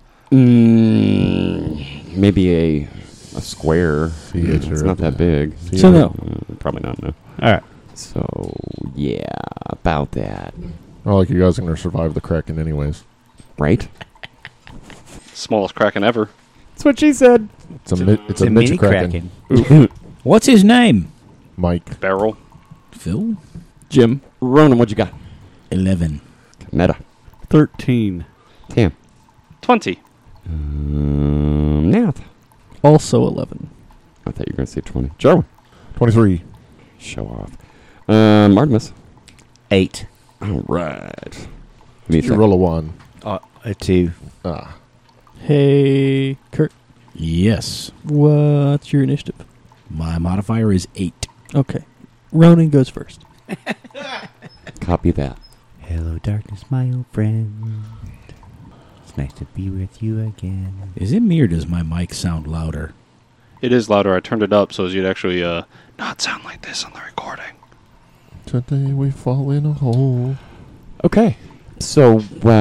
Maybe a square. It's not that big. So no. Probably not, no. All right. So, yeah, about that. Well, like you guys are going to survive the Kraken anyways. Right? Smallest kraken ever. That's what she said. It's a midget Kraken. What's his name? Mike. Barrel. Phil? Jim. Ronan, what you got? 11. Meta. 13. Tam. 20. Nath. Also 11. I thought you were going to say 20. Jarwin. 23. Show off. Artemis. 8. All right. Did Me you roll a 1? A 2. Ah. Hey, Kurt. Yes. What's your initiative? My modifier is 8. Okay. Ronan goes first. Copy that. Hello, darkness, my old friend. It's nice to be with you again. Is it me or does my mic sound louder? It is louder. I turned it up so as you'd actually not sound like this on the recording. Today we fall in a hole. Okay. So,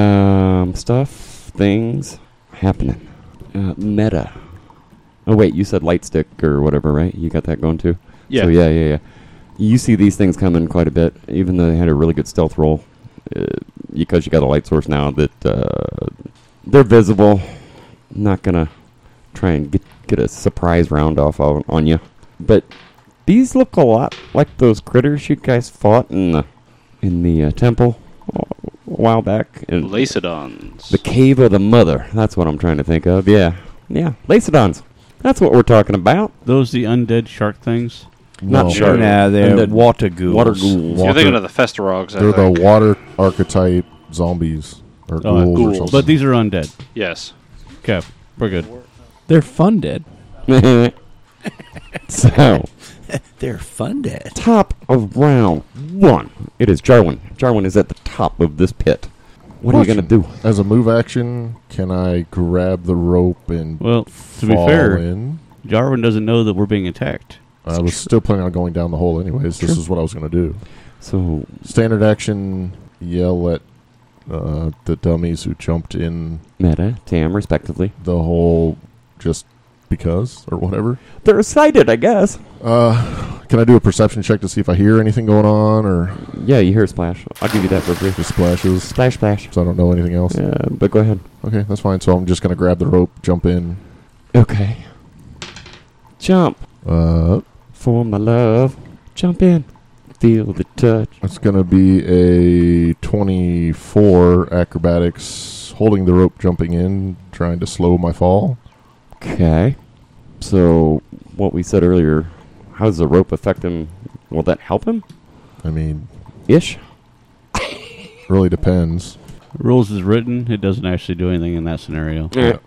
things happening. Meta. Oh, wait, you said light stick or whatever, right? You got that going too? Yeah. So, yeah. You see these things coming quite a bit, even though they had a really good stealth roll. Because you got a light source now that they're visible. Not going to try and get a surprise round off on you. But these look a lot like those critters you guys fought in the temple a while back. And Lacedons. the Cave of the Mother. That's what I'm trying to think of. Yeah. Lacedons. That's what we're talking about. Those the undead shark things? Not No. sure. Nah, they're Undead water ghouls. Water ghouls. You're thinking of the Festerogs, I They're the think. water archetype zombies. Or Oh, ghouls, ghouls. or something. But these are undead. Yes. Okay, we're good. They're fun dead. So, They're fun dead. top of round 1. It is Jarwin. Jarwin is at the top of this pit. What are you going to do? As a move action, can I grab the rope and Well, to be fall fair, in? Jarwin doesn't know that we're being attacked. I was still planning on going down the hole anyways. This Sure. is what I was going to do. So, Standard action, yell at the dummies who jumped in Meta, Tam, respectively. the hole just because or whatever. They're excited, I guess. Can I do a perception check to see if I hear anything going on or Yeah, you hear a splash. I'll give you that for free. just splashes? Splash, splash. So I don't know anything else. Yeah, but go ahead. Okay, that's fine. So I'm just going to grab the rope, jump in. Okay. Jump. Uh, For my love. Jump in. Feel the touch. It's going to be a 24 acrobatics, holding the rope, jumping in, trying to slow my fall. Okay. So, what we said earlier, how does the rope affect him? Will that help him? I mean, Ish? really depends. Rules is written. It doesn't actually do anything in that scenario. Yeah.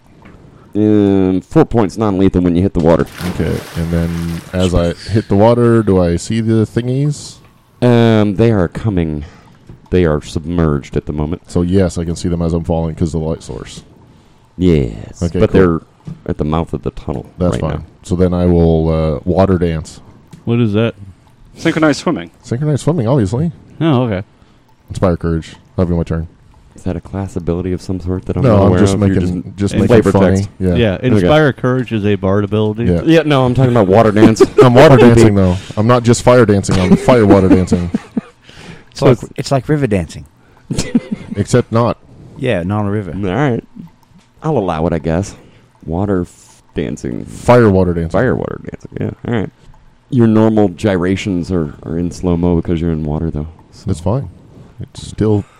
4 points non-lethal when you hit the water. Okay, and then as I hit the water, do I see the thingies? They are coming. They are submerged at the moment. So yes, I can see them as I'm falling because of the light source. Yes. Okay, but cool. they're at the mouth of the tunnel. That's right fine. now. So then I will water dance. What is that? Synchronized swimming. Synchronized swimming, obviously. Oh, okay. Inspire courage. That'll be my turn. Is that a class ability of some sort that I'm No, not I'm aware just of? You're making just in making flavor funny. text. Yeah. Yeah, Inspire Courage is a bard ability. Yeah. Yeah, no, I'm talking about water dance. I'm water dancing though. I'm not just fire dancing. I'm fire water dancing. It's like river dancing. Except not. Yeah, not on a river. All right. I'll allow it, I guess. Water dancing. Fire water dancing. Fire water dancing. Yeah, all right. Your normal gyrations are in slow-mo because you're in water, though. So That's fine. It's still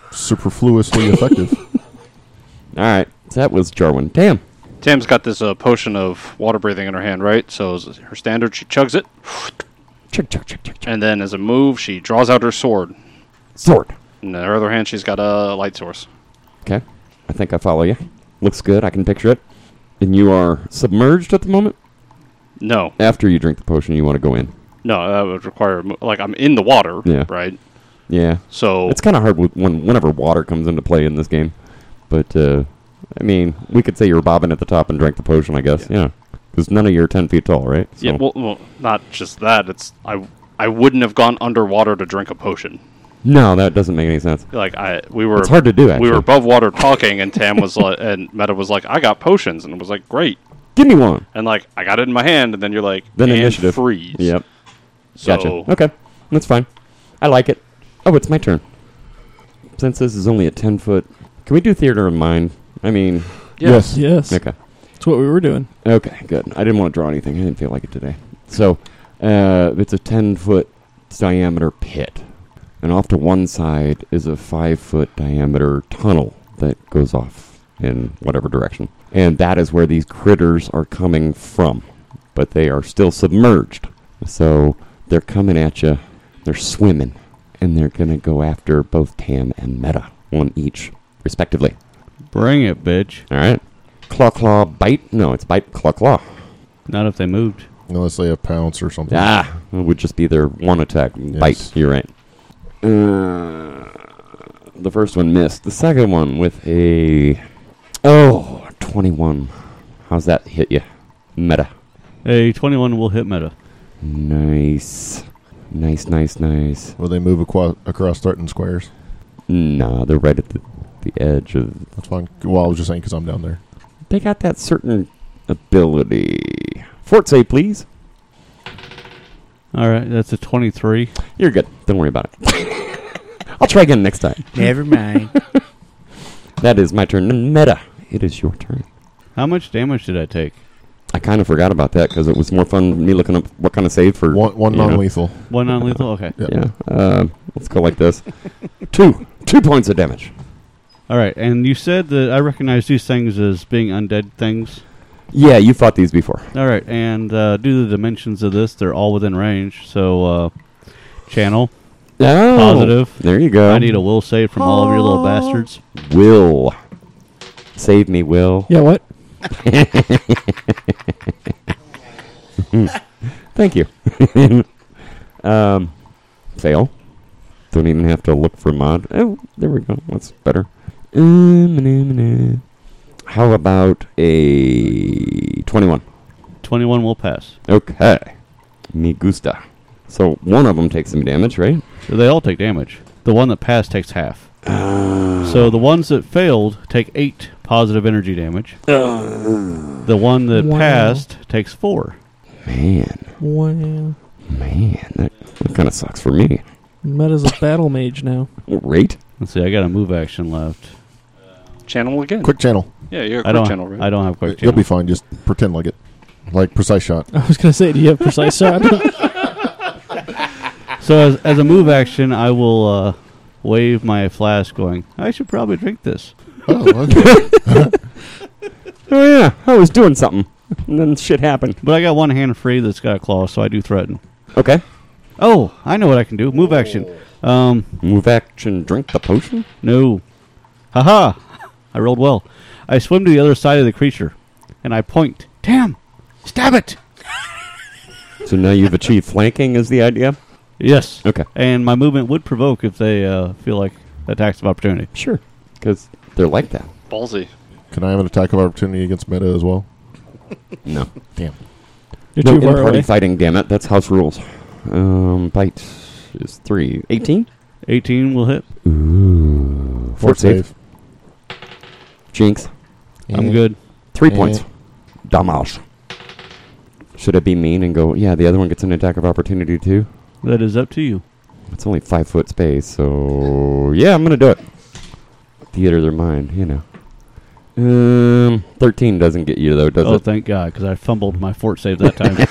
superfluously effective. All right, so that was Jarwin. Damn. Tam's got this potion of water breathing in her hand, right? So as her standard, she chugs it, Chug, chug, chug, chug, chug. and then as a move, she draws out her sword. Sword. In her other hand, she's got a light source. Okay, I think I follow you. Looks good. I can picture it. And you are submerged at the moment? No, After you drink the potion, you want to go in. no, that would require like I'm in the water, Yeah. right? Yeah. So It's kind of hard whenever water comes into play in this game. But, I mean, we could say you were bobbing at the top and drank the potion, I guess. Yeah. Because none of you are 10 feet tall, right? So- yeah, well, not just that. It's I wouldn't have gone underwater to drink a potion. No, that doesn't make any sense. Like we were. It's hard to do, actually. We were above water talking, and Tam was like, and Meta was like, "I got potions," and it was like, "Great." Give me one. And like I got it in my hand, and then you're like, Then and initiative. freeze. Yep. So Gotcha. Okay. That's fine. I like it. Oh, it's my turn. Since this is only a 10-foot... Can we do theater of mind? I mean... Yes. Yes. Okay. That's what we were doing. Okay, good. I didn't want to draw anything. I didn't feel like it today. So, it's a 10-foot diameter pit. And off to one side is a 5-foot diameter tunnel that goes off in whatever direction. And that is where these critters are coming from. But they are still submerged. So, they're coming at you. They're swimming. And they're going to go after both Tam and Meta. One each, respectively. Bring it, bitch. All right. Claw, claw, bite. No, it's bite, claw, claw. Not if they moved. Unless they have pounce or something. Ah, it would just be their one attack. Bite. You're right. The first one missed. The second one with a... 21. How's that hit you? Meta. A 21 will hit Meta. Nice. Nice. Will they move across certain squares? Nah, they're right at the edge of... That's fine. Well, I was just saying because I'm down there. They got that certain ability. Fort save, please. All right, that's a 23. You're good. Don't worry about it. I'll try again next time. Never mind. That is my turn. Meta, it is your turn. How much damage did I take? I kind of forgot about that because it was more fun me looking up what kind of save for... One you know. non-lethal. One non-lethal? Okay. Yeah. Yeah. Let's go like this. 2 points of damage. All right, and you said that I recognize these things as being undead things. Yeah, you fought these before. All right, and due to the dimensions of this, they're all within range. So, channel, Oh, positive. There you go. I need a will save from all of your little bastards. Will. Save me, Will. Yeah, what? Thank you. Fail. Don't even have to look for mod. Oh, there we go. That's better. How about a 21? 21 will pass. Okay. Me gusta. So one of them takes some damage, right? So they all take damage. The one that passed takes half. So the ones that failed take 8 positive energy damage. The one that Wow. passed takes 4. Man, Wow. that kind of sucks for me. Meta's a battle mage now. Right? Let's see, I got a move action left. Channel again. Quick channel. Yeah, you're a I quick don't. channel, right? I don't have quick You'll channel. be fine. Just pretend like it. Like precise shot. I was going to say, do you have precise shot? So as a move action, I will wave my flask, going, I should probably drink this. Oh, okay. Oh, yeah. I was doing something. And then shit happened. But I got one hand free that's got a claw, so I do threaten. Okay. Oh, I know what I can do. Move action. Move action, drink the potion? No. Haha! I rolled well. I swim to the other side of the creature, and I point. Damn! Stab it! So now you've achieved flanking is the idea? Yes. Okay. And my movement would provoke if they feel like attacks of opportunity. Sure. Because they're like that. Ballsy. Can I have an attack of opportunity against Meta as well? No. Damn. You're No too far in-party away. fighting, damn it. That's house rules. Bite is 3. 18? 18 will hit. Ooh. Fort save. Jinx. I'm good. 3 points. Damage. Should I be mean and go, yeah, the other one gets an attack of opportunity too? That is up to you. It's only 5 foot space, so yeah, I'm going to do it. Theater of their mind, you know. 13 doesn't get you, though, does Oh, it? thank God, because I fumbled my fort save that time.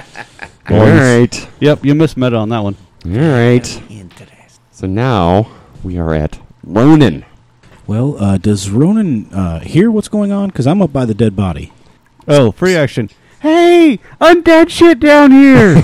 All right. Yep, you missed Meta on that one. All right. Interesting. So now We are at Ronan. Well, does Ronan hear what's going on? Because I'm up by the dead body. Oh, free action. Hey, undead shit down here.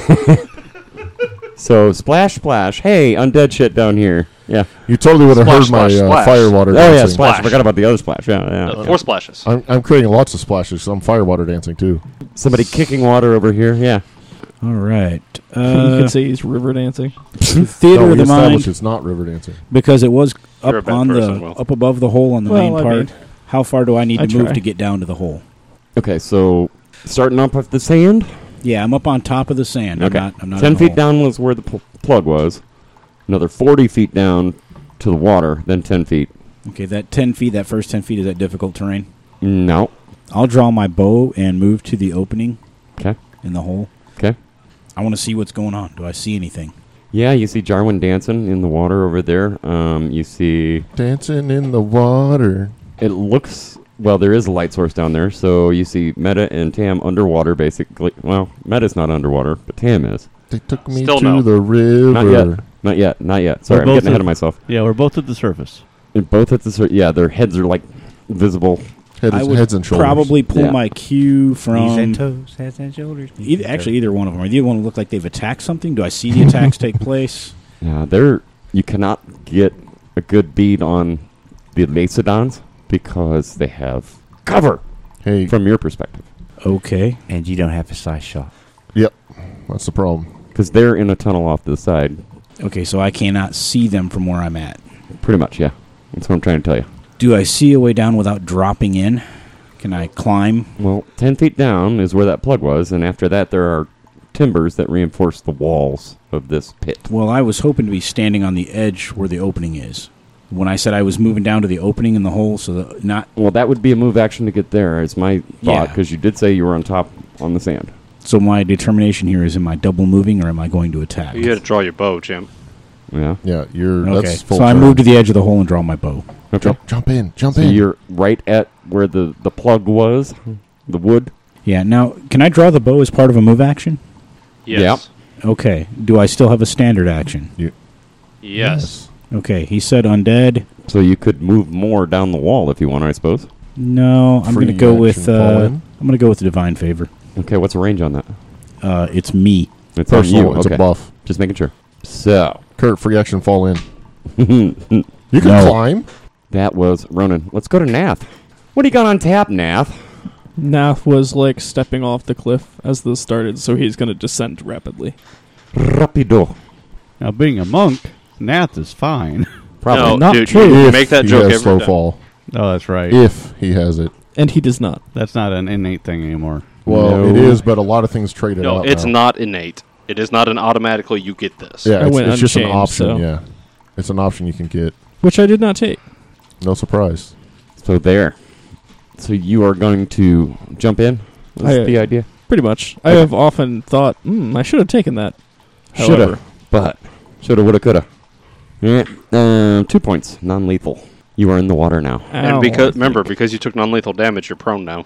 So, splash, splash. Hey, undead shit down here. Yeah. You totally would have Splash, heard my splash, splash. firewater Oh, yeah, dancing. splash. I forgot about the other splash. Yeah. 4 splashes. I'm creating lots of splashes because I'm firewater dancing too. Somebody kicking water over here. Yeah. All right. you could say he's river dancing. Theater No, of we the established mind, it's not river dancing. because it was You're a up bad on person, the Will. up above the hole on the Well, main I part. mean, How far do I need I to move try. to get down to the hole? Okay, so starting up with the sand. Yeah, I'm up on top of the sand. Okay. I'm not 10 in the feet hole. down was where the plug was. Another 40 feet down to the water, then 10 feet. Okay, that 10 feet, that first 10 feet, is that difficult terrain? No. I'll draw my bow and move to the opening Okay. in the hole. Okay. I want to see what's going on. Do I see anything? Yeah, you see Jarwin dancing in the water over there. You see... Dancing in the water. It looks... Well, there is a light source down there, so you see Meta and Tam underwater, basically. Well, Meta's not underwater, but Tam is. They took me Still to no. the river. Not yet. Sorry, I'm both getting ahead at- of myself. Yeah, we're both at the surface. And both at the... Yeah, their heads are, like, visible. I would Heads and shoulders. probably pull Yeah. my cue Knees from... and toes, heads and shoulders. Actually, either one of them. Are either one look like they've attacked something? Do I see the attacks take place? Yeah, you cannot get a good bead on the Macedons because they have cover Hey, from your perspective. Okay. And you don't have a size shot. yep, that's the problem. Because they're in a tunnel off to the side. Okay, so I cannot see them from where I'm at. Pretty much, yeah. That's what I'm trying to tell you. Do I see a way down without dropping in? Can I climb? Well, 10 feet down is where that plug was, and after that there are timbers that reinforce the walls of this pit. Well, I was hoping to be standing on the edge where the opening is. When I said I was moving down to the opening in the hole, so that not... Well, that would be a move action to get there, is my thought, Yeah. because you did say you were on top on the sand. So my determination here is, am I double moving or am I going to attack? You got to draw your bow, Jim. Yeah. Yeah, you're. Okay, That's full so I turn. move to the edge of the hole and draw my bow. Okay. Jump in. Jump So in. you're right at where the plug was, the wood. Yeah, now, can I draw the bow as part of a move action? Yes. Okay. Do I still have a standard action? Yes. Okay, he said undead. So you could move more down the wall if you want, I suppose. No, I'm Free going to go with action, fall in. I'm going to go with the divine favor. Okay, what's the range on that? It's me. It's on Personal. you. It's Okay. a buff. Just making sure. So Kurt, free action, fall in. You can No. climb. that was Ronan. Let's go to Nath. What do you got on tap, Nath? Nath was like stepping off the cliff as this started, so he's going to descend rapidly. Rapido. Now, being a monk, Nath is fine. Probably. No, not dude, true. you If make that he joke has every slow time. fall. Oh, that's right. If he has it. And he does not. That's not an innate thing anymore. Well, No. it is, but a lot of things trade it No, out it's now. not innate. It is not an automatically you get this. Yeah, I it's, went it's just an unchanged, option. so- Yeah, it's an option you can get. Which I did not take. No surprise. So there. So you are going to jump in? That's I- the idea? Pretty much. I have often thought, I should have taken that. Shoulda, However, but shoulda, woulda, coulda. Yeah. 2 points. Non-lethal. You are in the water now. And ow, because I remember, think. because you took non-lethal damage, you're prone now.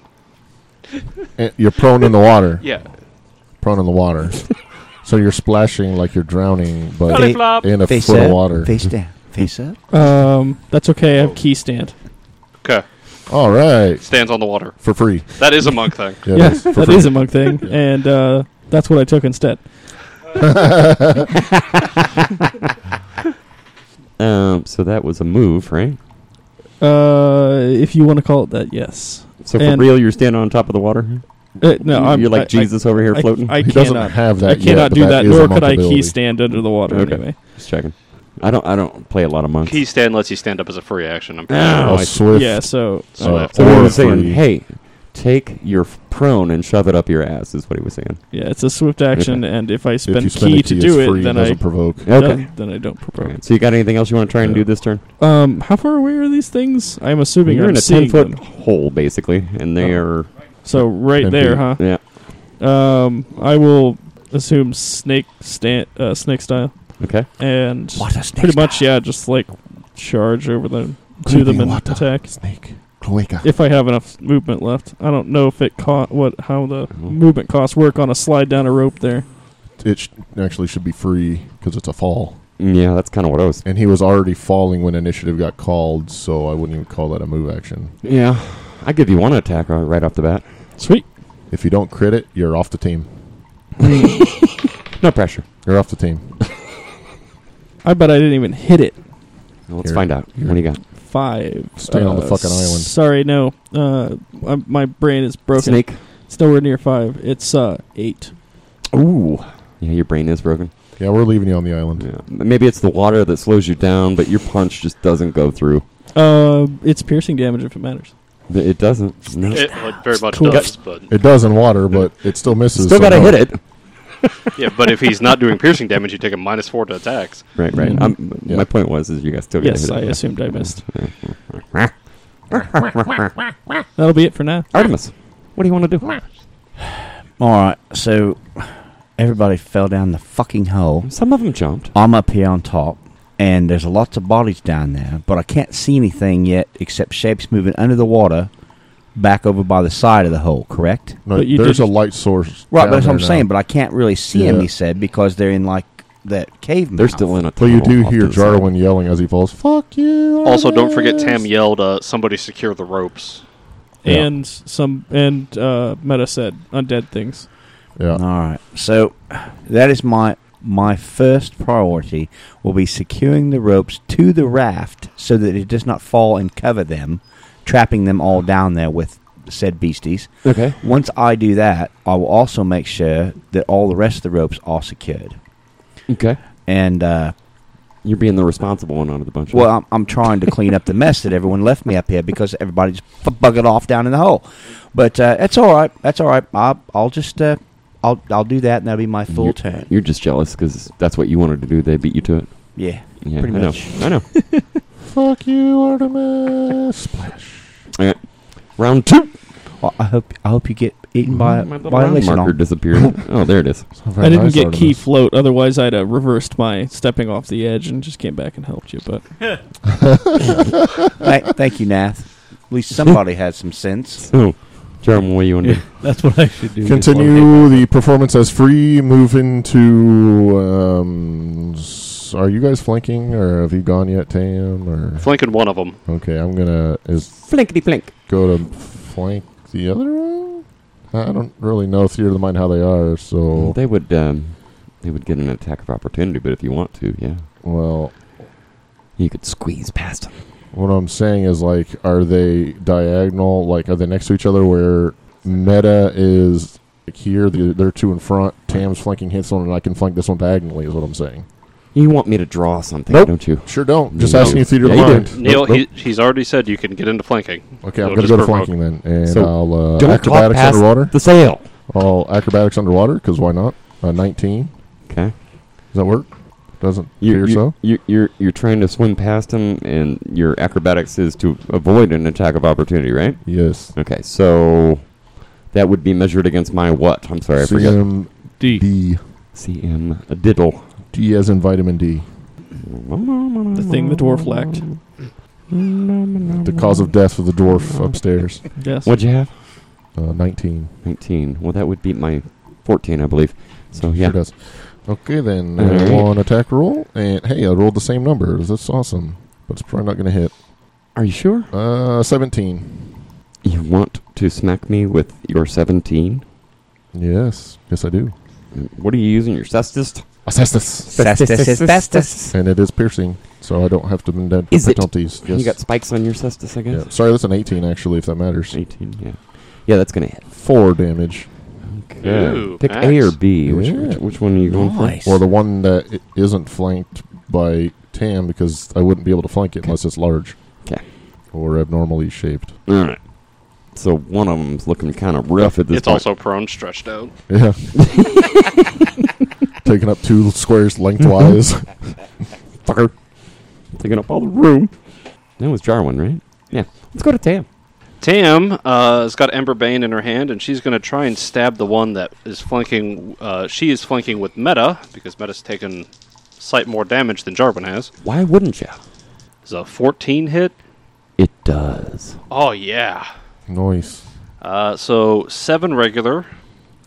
And you're prone in the water. Yeah. Prone in the water. So you're splashing like you're drowning, but Belly flop. in a Face foot up, of water. face down, face up. That's okay. I have key stand. Okay. All right, Stands on the water. for free. That is a monk thing. Yeah, Yeah, it is, for that free. is a monk thing, and that's what I took instead. So that was a move, right? If you want to call it that, yes. So for And- real, you're standing on top of the water? No, I'm You're like I- Jesus over here floating? I He cannot doesn't have that I cannot yet, but do that, is a nor monk could I ability. key stand under the water Okay. anyway. Just checking. I don't play a lot of monks. Key stand lets you stand up as a free action. I'm pretty Oh, A I- swift. Yeah, so So So he or was saying, free. hey, take your prone and shove it up your ass, is what he was saying. yeah, it's a swift action, and if I If spend you spend key a to key, do it's it, free, then doesn't provoke. Okay. then I don't provoke. Alright, so you got anything else you want to try and do this turn? How far away are these things? I'm assuming You're I'm in a seeing 10-foot them. hole, basically, and they are... So right 10 there, feet. huh? Yeah. I will assume snake style, Okay. and What a snake pretty much, style. yeah, just like charge over them to them and Water. attack. Snake. Cloaca. If I have enough movement left, I don't know if it how the movement costs work on a slide down a rope there. It actually should be free because it's a fall. Yeah, that's kind of what I was. And he was already falling when initiative got called, so I wouldn't even call that a move action. Yeah, I give you one attack right off the bat. Sweet. If you don't crit it, you're off the team. No pressure. You're off the team. I bet I didn't even hit it. Well, let's Here. find out. What do you got? 5. Stay on the fucking island. Sorry, no. My brain is broken. Snake. It's nowhere near 5. It's 8. Ooh. Yeah, your brain is broken. Yeah, we're leaving you on the island. Yeah. Maybe it's the water that slows you down, but your punch just doesn't go through. It's piercing damage if it matters. It doesn't. No. It very much Cool. does, but It does in water, but it still misses. Still so got to no. hit it. yeah. But if he's not doing piercing damage, you take a -4 to attacks. Right. Mhm. Yeah. My point was, is you guys still got to Yes, hit I it. assumed I missed. That'll be it for now. Artemis, what do you want to do? All right, so everybody fell down the fucking hole. Some of them jumped. I'm up here on top, and there's lots of bodies down there, but I can't see anything yet except shapes moving under the water back over by the side of the hole, correct? No, But you there's a didn't- light source. Right, down but that's what I'm there saying, now. but I can't really see them, Yeah. he said, because they're in, like, that cave mouth. They're still in a But you tunnel do off hear to the side. Jarwin yelling as he falls. Fuck you. Also, don't forget Artemis." Tam yelled, "Somebody secure the ropes." Yeah. And Meta said undead things. Yeah. All right, so that is my first priority will be securing the ropes to the raft so that it does not fall and cover them, trapping them all down there with said beasties. Okay. Once I do that, I will also make sure that all the rest of the ropes are secured. Okay. And, You're being the responsible one out of the bunch. well, I'm trying to clean up the mess that everyone left me up here because everybody just buggered off down in the hole. But that's all right. That's all right. I'll just I'll do that, and that'll be my full turn. You're just jealous because that's what you wanted to do. They beat you to it. Yeah, Yeah, pretty I know. much. I know. Fuck you, Artemis. Splash. Okay. Round 2. Well, I hope you get eaten by My little a round lizard. marker disappeared. Oh, there it is. I didn't get key float, otherwise I'd have reversed my stepping off the edge and just came back and helped you. But Thank you, Nath. At least somebody had some sense. So, Jeremy, what do you want to do? That's what I should do. Continue the performance as free. Move into. Are you guys flanking, or have you gone yet, Tam? Or Flanking one of them. okay, I'm gonna Flinkety flink. go to flank the other one. I don't really know theater of the mind how they are. So They would get an attack of opportunity, but if you want to, yeah, well, you could squeeze past them. what I'm saying is like, are they diagonal? Like, are they next to each other? Where Meta is like here, they're two in front. Tam's flanking hits one, and I can flank this one diagonally. Is what I'm saying. You want me to draw something, Nope. don't you? Sure don't. Just No. asking you theater of Yeah, the you mind. do. Neil, Nope, nope. he's already said you can get into flanking. Okay, I'm It'll going to just go to provoke. flanking then, and So, I'll Don't talk acrobatics past underwater. the sail. I'll acrobatics underwater because why not? 19. Okay. Does that work? Doesn't appear so. You're trying to swim past him, and your acrobatics is to avoid an attack of opportunity, right? Yes. Okay, so that would be measured against my what? I'm sorry, I forget. CM D. D. CM a diddle. D as in vitamin D. the thing the dwarf lacked. The cause of death for the dwarf upstairs. Yes. What'd you have? 19. 19. Well, that would beat my 14, I believe. So yeah. Sure does. Okay, then All right. one attack roll, and hey, I rolled the same numbers. That's awesome, but it's probably not going to hit. Are you sure? 17. You want to smack me with your 17? Yes, I do. What are you using? Your cestus? Cestus. And it is piercing, so I don't have to mend Is it? penalties. Yes. You got spikes on your cestus, I guess? Yeah. Sorry, that's an 18 actually, if that matters. 18, yeah. Yeah, that's going to hit. 4 damage. Okay. Ooh, Pick nice. A or B. Yeah. Which one are you going Nice. for? Or the one that isn't flanked by Tam, because I wouldn't be able to flank it unless it's large. 'Kay. Or abnormally shaped. All right. So one of them's looking kind of rough at this It's point. also prone, stretched out. Yeah. Taking up 2 squares lengthwise. Fucker. Taking up all the room. That was Jarwin, right? Yeah. Let's go to Tam. Tam has got Ember Bane in her hand, and she's going to try and stab the one that is flanking. She is flanking with Meta, because Meta's taken slight more damage than Jarwin has. Why wouldn't you? Is a 14 hit? It does. Oh, yeah. Nice. So 7 regular, Okay.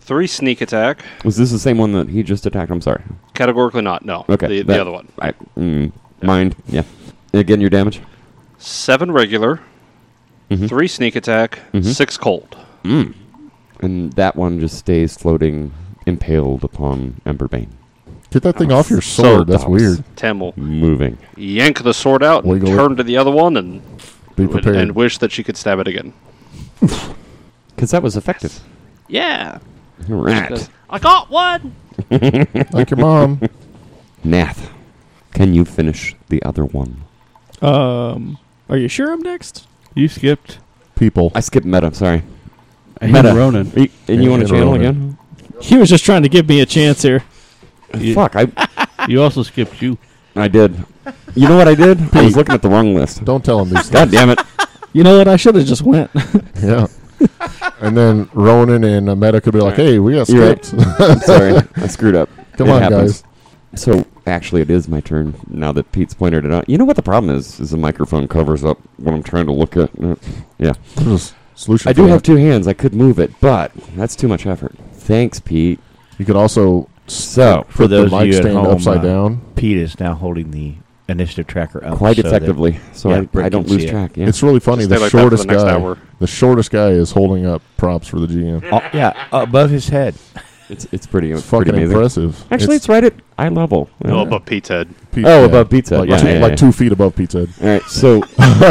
3 sneak attack. Was this the same one that he just attacked? I'm sorry. Categorically not. No. Okay. The other one. Mind. Yeah. Again, your damage? 7 regular. 3 sneak attack. 6 cold. And that one just stays floating, impaled upon Emberbane. Get that thing off your sword. That's weird. Tim will Moving. yank the sword out and Wiggle it. turn to the other one and Be prepared. and wish that she could stab it again. Because that was effective. Yeah. Right. I got one. Like your mom. Nath, can you finish the other one? Are you sure I'm next? You skipped. People. I skipped meta, sorry. And Meta. Ronan. And you want to And channel Ronan. again? He was just trying to give me a chance here. You- Fuck, You also skipped you. I did. You know what I did? I was looking at the wrong list. Don't tell him these things. God damn it. You know what? I should have just went. Yeah. And then Ronan and Meta could be like, hey, we got You're right. skipped. I'm sorry. I screwed up. Come It on, happens. So, actually, it is my turn now that Pete's pointed it out. You know what the problem is the microphone covers up what I'm trying to look at. Yeah. There's a solution I for do that. have 2 hands. I could move it, but that's too much effort. Thanks, Pete. You could also So, For put the those of mic you at stand home, upside down. Pete is now holding the initiative tracker up quite so that- effectively. So yeah, I Britt don't can lose see it. track. Yeah. It's really funny. Stay The like that for shortest the next guy. hour. The shortest guy is holding up props for the GM. Oh, yeah, above his head. It's pretty, It's pretty fucking amazing. impressive. Actually, it's right at eye level. Oh, above Pete's head. Pete- Oh, above Pete's head. Like, Yeah, two, yeah, like yeah. 2 feet above Pete's head. All right, so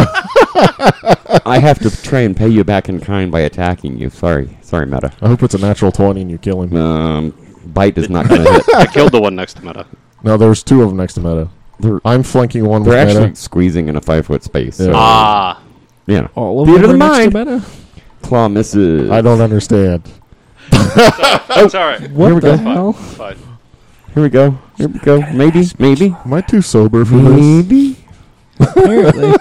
I have to try and pay you back in kind by attacking you. Sorry, Meta. I hope it's a natural 20 and you kill him. Bite is not going to hit. I killed the one next to Meta. No, there's 2 of them next to Meta. I'm flanking one with They're actually Meta. squeezing in a 5-foot space. So, Yeah. Ah. you know, All of theater them of the are next to mind. Meta? Claw misses. I don't understand. It's all right. What Here we the go. hell? Fine. Here we go. Maybe. Am I too sober for this? Maybe. Apparently.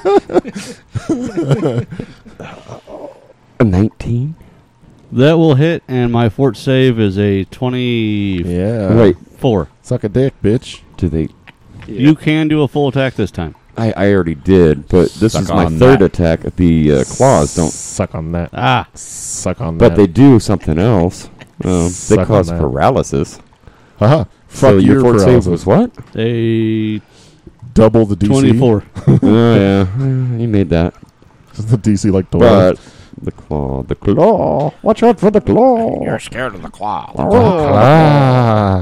A 19. That will hit, and my fort save is a 24. Yeah. Wait, Suck a dick, bitch. do they? You can do a full attack this time. I already did, but this Suck is my on third that. attack. The claws don't, Suck on that. Ah, Suck on but that. they do something else. They Suck on cause that. paralysis. Haha. So Fuck your fort save paralysis. was what? a Double the DC. 24. Oh yeah, you made that. The DC like 12. But the claw. Watch out for the claw. You're scared of the claw. Ah.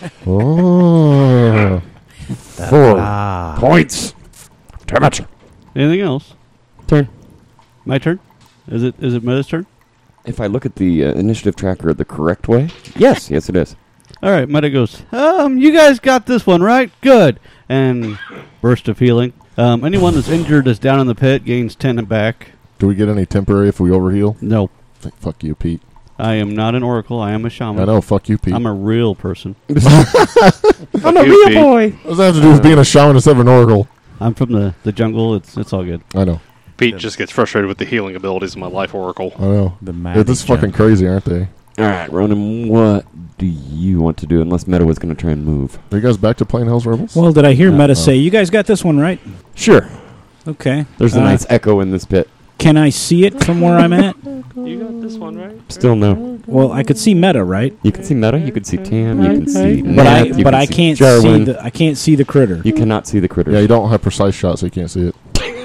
Oh. 4 points. Damn it. Anything else? Turn. My turn? Is it Meta's turn? If I look at the initiative tracker the correct way, yes, it is. All right, Meta goes, you guys got this one, right? Good. And burst of healing. Anyone that's injured that's down in the pit gains 10 back. Do we get any temporary if we overheal? No, Fuck you, Pete. I am not an oracle. I am a shaman. I know. Fuck you, Pete. I'm a real person. I'm a real boy. What does that have to do with being a shaman instead of an oracle? I'm from the jungle. It's all good. I know. Pete just gets frustrated with the healing abilities of my life oracle. I know. The This is fucking crazy, aren't they? All right, Ronan, what do you want to do? Unless Meta was going to try and move. Are you guys back to playing Hell's Rebels? Well, did I hear Meta Uh-oh. say, you guys got this one right? Sure. Okay. There's a nice echo in this pit. Can I see it from where I'm at? You got this one right? Still no. Well, I could see Meta, right? You can see Meta. You can see Tam. You can see But Nath, you can I see can't Jarwin. see the can't see the critter. You cannot see the critters. Yeah, you don't have precise shots, so you can't see it.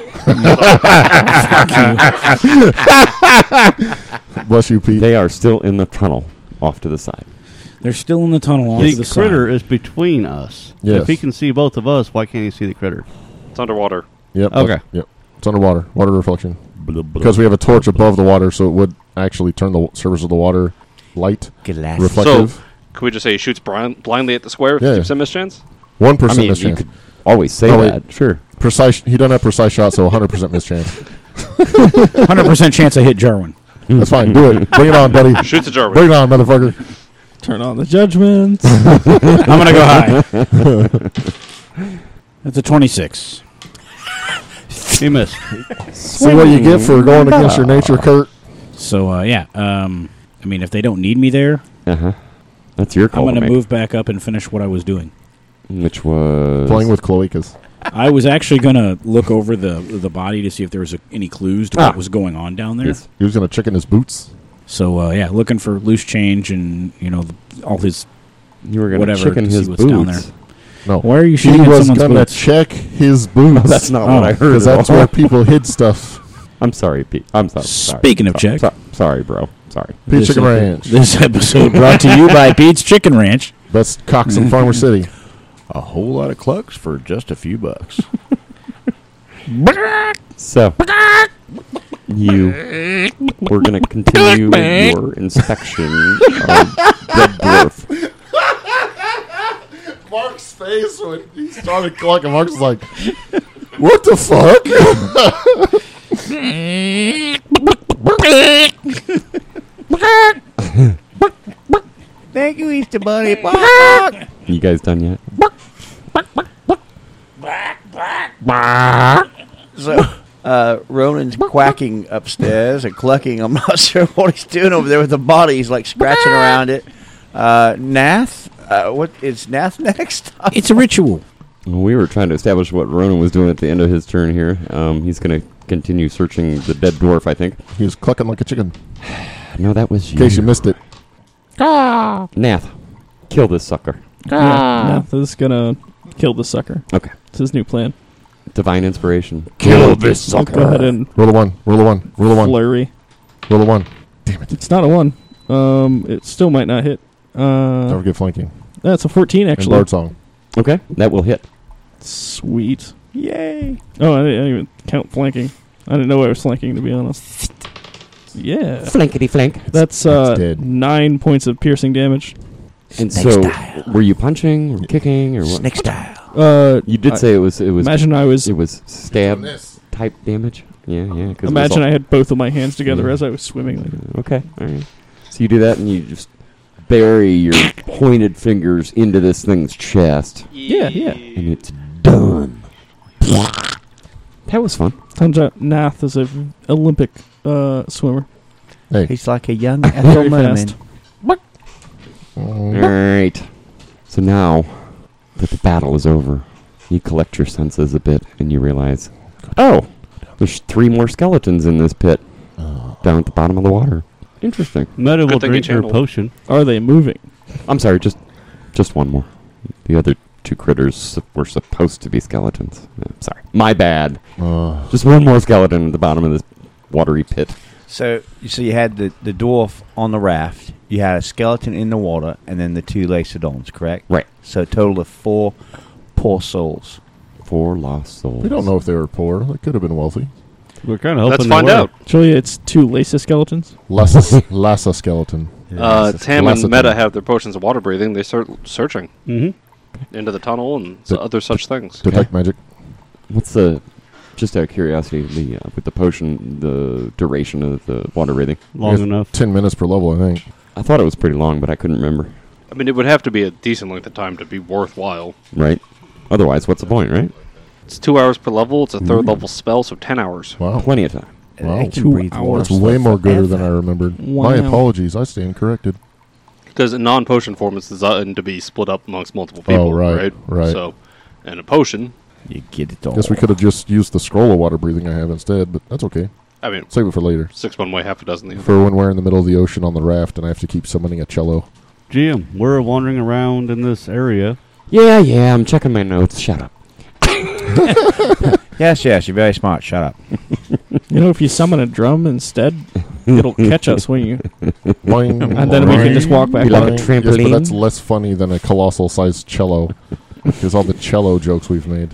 Bless you, Pete. They are still in the tunnel off to the side. They're still in the tunnel on The the critter side. is between us. Yes. If he can see both of us, why can't he see the critter? It's underwater. Yep. Okay. Yep. It's underwater. Water reflection. Because we have a torch above the water, so it would actually turn the surface of the water light, Glass. reflective. So, could we just say he shoots blindly at the square? Yeah. 50% mischance? 1% I mean, mischance. you could always say Oh, wait. that. Sure. Precise. He doesn't have precise shots, so 100% mischance. 100% chance I hit Jarwin. That's fine. Do it. Bring it on, buddy. Shoots a Jarwin. Bring it on, motherfucker. Turn on the judgments. I'm gonna go high. That's a 26. He missed. See what you get for going against your nature, Kurt. So yeah. I mean, if they don't need me there, Uh-huh. That's your I'm call. gonna to make. move back up and finish what I was doing. Which was Playing with cloacas. I was actually gonna look over the body to see if there was any clues to what was going on down there. Yes. He was going to check in his boots. So yeah, looking for loose change and all his. You were going to Whatever, chicken to see his what's down boots. No. Why are you He shooting at was someone's going to boots? check his boots. That's not what I heard. Because at that's all. where people hid stuff. I'm sorry, Pete. I'm sorry. Speaking of check. Sorry, bro. Sorry. Pete's Chicken Ranch. This episode brought to you by Pete's Chicken Ranch. Best cocks in Farmer City. A whole lot of clucks for just a few bucks. So, we're going to continue your inspection of Dead Dwarf. Mark's face when he started clucking, Mark's like, what the fuck? Thank you, Easter Bunny. You guys done yet? So, Ronan's quacking upstairs and clucking. I'm not sure what he's doing over there with the body. He's like scratching around it. Nath? What is Nath next? It's a ritual. We were trying to establish what Ronan was doing at the end of his turn here. He's going to continue searching the dead dwarf, I think. He was clucking like a chicken. No, that was In case you missed it. Nath, kill this sucker. Yeah, Nath is gonna kill the sucker. Okay. It's his new plan. Divine inspiration. Kill this I'll go ahead and Roll a one. Roll a one. Roll a one. flurry. Roll a one. Damn it. It's not a 1. It still might not hit. Don't forget flanking. That's a 14 And actually. Bard Song. Okay, that will hit. Sweet. Yay. Oh, I didn't even count flanking. I didn't know I was flanking, to be honest. Yeah. Flankety flank. That's dead. 9 points of piercing damage. And Snake so, style. were you punching or kicking or what? Snake style. You did say it was Imagine I was. it was stab type damage. Yeah. Imagine I had both of my hands together as I was swimming. Okay, all right. So you do that, and you just bury your pointed fingers into this thing's chest, Yeah. and it's done. That was fun. Turns out Nath is a Olympic swimmer. Hey. He's like a young Ethel Very Merman. fast. All right. So now that the battle is over, you collect your senses a bit, and you realize, oh, there's 3 more skeletons in this pit down at the bottom of the water. Interesting. Meta will Good thing you drink her channeled. potion. Are they moving? I'm sorry, just one more. The other 2 critters were supposed to be skeletons. Sorry. My bad. Just one more skeleton at the bottom of this watery pit. So you had the dwarf on the raft, you had a skeleton in the water, and then the 2 Lacedons, correct? Right. So a total of 4 poor souls. 4 lost souls. We don't know if they were poor. They could have been wealthy. We're kind of hoping Let's they find were. out. Actually, it's 2 Lacey skeletons. Lassa skeleton. Tam and Lecithin. Meta have their potions of water breathing. They start searching Mm-hmm. into the tunnel and The- other such things. Detect magic. What's the, just out of curiosity, with the potion, the duration of the water breathing? Long Yes. enough. 10 minutes per level, I think. I thought it was pretty long, but I couldn't remember. I mean, it would have to be a decent length of time to be worthwhile. Right? Otherwise, what's the point, right? It's 2 hours per level. It's a 3rd level spell, so 10 hours. Wow. Plenty of time. Wow. They can 2 breathe hours. water That's way more gooder than I forever. remembered. Wow. My apologies. I stand corrected. Because in non-potion form, it's designed to be split up amongst multiple people, right. So, and a potion, You get it all. Guess we could have just used the scroll of water breathing I have instead, but that's okay. I mean, Save it for later. 6 one way, half a dozen the other. For when we're in the middle of the ocean on the raft and I have to keep summoning a cello. Jim, we're wandering around in this area. Yeah, I'm checking my notes. Shut up. Yes, you're very smart. Shut up. You know, if you summon a drum instead, it'll catch us when you. Boing, And then we can just walk back. Be like a boing. Yes, but trampoline. that's less funny than a colossal-sized cello. Because all the cello jokes we've made.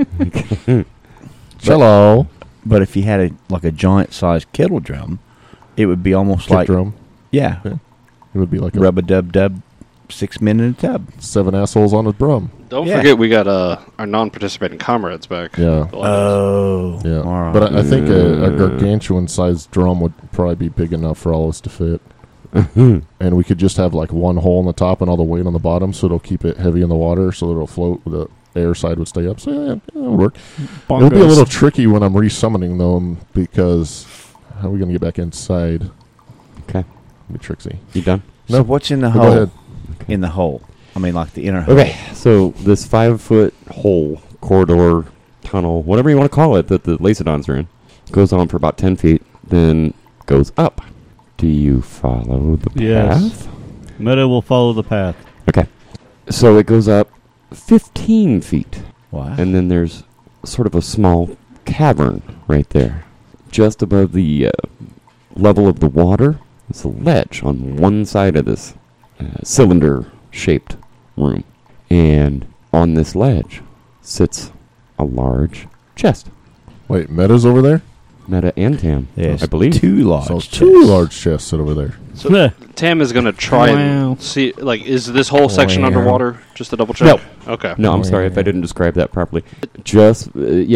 Cello. But if you had a giant-sized kettle drum, it would be almost Kick like drum. yeah, It would be like a rub-a-dub-dub, 6 men in a tub. 7 assholes on a drum. Don't Yeah. forget, we got our non-participating comrades back. Yeah. Oh, Yeah. all right. But I think a gargantuan-sized drum would probably be big enough for all of us to fit. And we could just have like one hole on the top and all the weight on the bottom, so it'll keep it heavy in the water, so it'll float. The air side would stay up. So yeah, it'll work. It'll be a Bongos. little tricky when I'm resummoning them because how are we going to get back inside? Okay. It'll be tricksy. You done? So what's in the Go hole? ahead. In the hole. I mean, like the inner hole. Okay, so this 5-foot hole, corridor, tunnel, whatever you want to call it, that the Lacedons are in, goes on for about 10 feet, then goes up. Do you follow the Yes. path? Meta will follow the path. Okay. So it goes up 15 feet. Wow. And then there's sort of a small cavern right there. Just above the level of the water, there's a ledge on one side of this cylinder-shaped room. And on this ledge sits a large chest. Wait, Meta's over there? Meta and Tam, Yes, I believe. two large So chests. two large chests sit over there. So Tam is going to try Wow. and see, like, is this whole section Wow. underwater? Just to double check? No. Okay. No, I'm sorry if I didn't describe that properly. Just,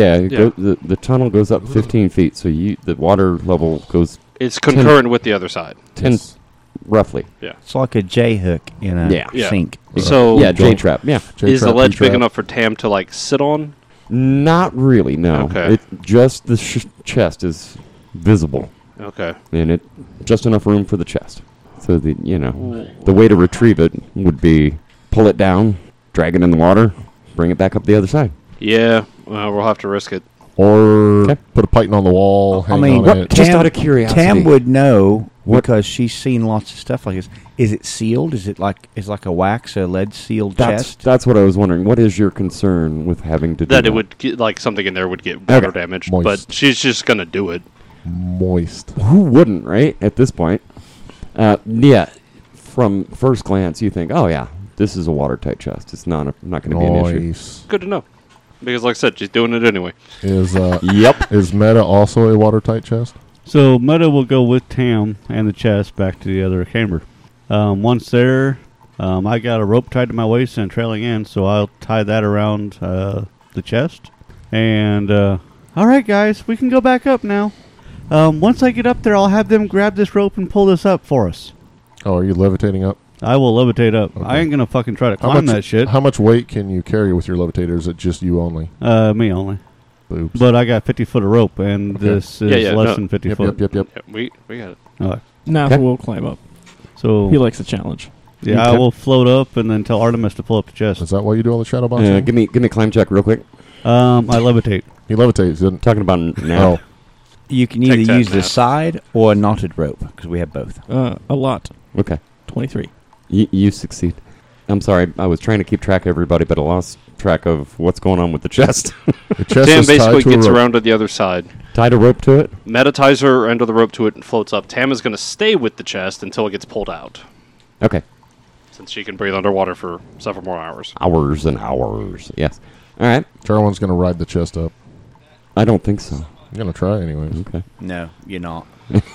the tunnel goes up 15 feet, so the water level goes It's concurrent with the other side. 10, roughly. It's like a J hook in a Yeah. sink. So Yeah, J-trap, yeah. is the J-trap, ledge big P-trap. enough for Tam to, like, sit on? Not really, no. Okay. Just the chest is visible, Okay. and it just enough room for the chest. So the way to retrieve it would be pull it down, drag it in the water, bring it back up the other side. Yeah, we'll have to risk it. Or Okay. put a python on the wall, hang mean, on it. Just out of curiosity. Tam would know What- because she's seen lots of stuff like this. Is it sealed? Is it like a wax or lead sealed chest? That's what I was wondering. What is your concern with having to do That it would get, like, something in there would get water damage, Moist. but she's just going to do it. Moist. Who wouldn't, right? At this point, yeah. From first glance, you think, "Oh yeah, this is a watertight chest. It's not going to be an issue." Nice. Good to know. Because, like I said, she's doing it anyway. Yep. Is Meta also a watertight chest? So Meta will go with Tam and the chest back to the other chamber. Once there, I got a rope tied to my waist and trailing in, so I'll tie that around the chest. And all right, guys, we can go back up now. Once I get up there, I'll have them grab this rope and pull this up for us. Oh, are you levitating up? I will levitate up. Okay. I ain't gonna fucking try to climb that shit. How much weight can you carry with your levitator? Is it just you only? Me only. Boobs. But I got 50 foot of rope, and Okay. this is Yeah, less no. than 50 Yep, foot. yep. Yeah, we got it. All right. Now Okay. we'll climb up. So He likes a challenge. yeah, I will float up and then tell Artemis to pull up the chest. Is that why you do all the shadow boxing? Give me a climb check real quick. I levitate. He levitates, didn't? Talking about now. Oh, You can Take either that use the math. side or a knotted rope because we have both. A lot. Okay. 23. You succeed. I'm sorry. I was trying to keep track of everybody, but I lost track of what's going on with the chest. the chest Tam is tied basically to a gets rope. around to the other side. Tied a rope to it. Meta ties her end of the rope to it and floats up. Tam is going to stay with the chest until it gets pulled out, Okay. since she can breathe underwater for several more hours. Hours and hours. Yes. All right. Jarwin's going to ride the chest up. I don't think so. I'm going to try anyways. Okay. No, you're not.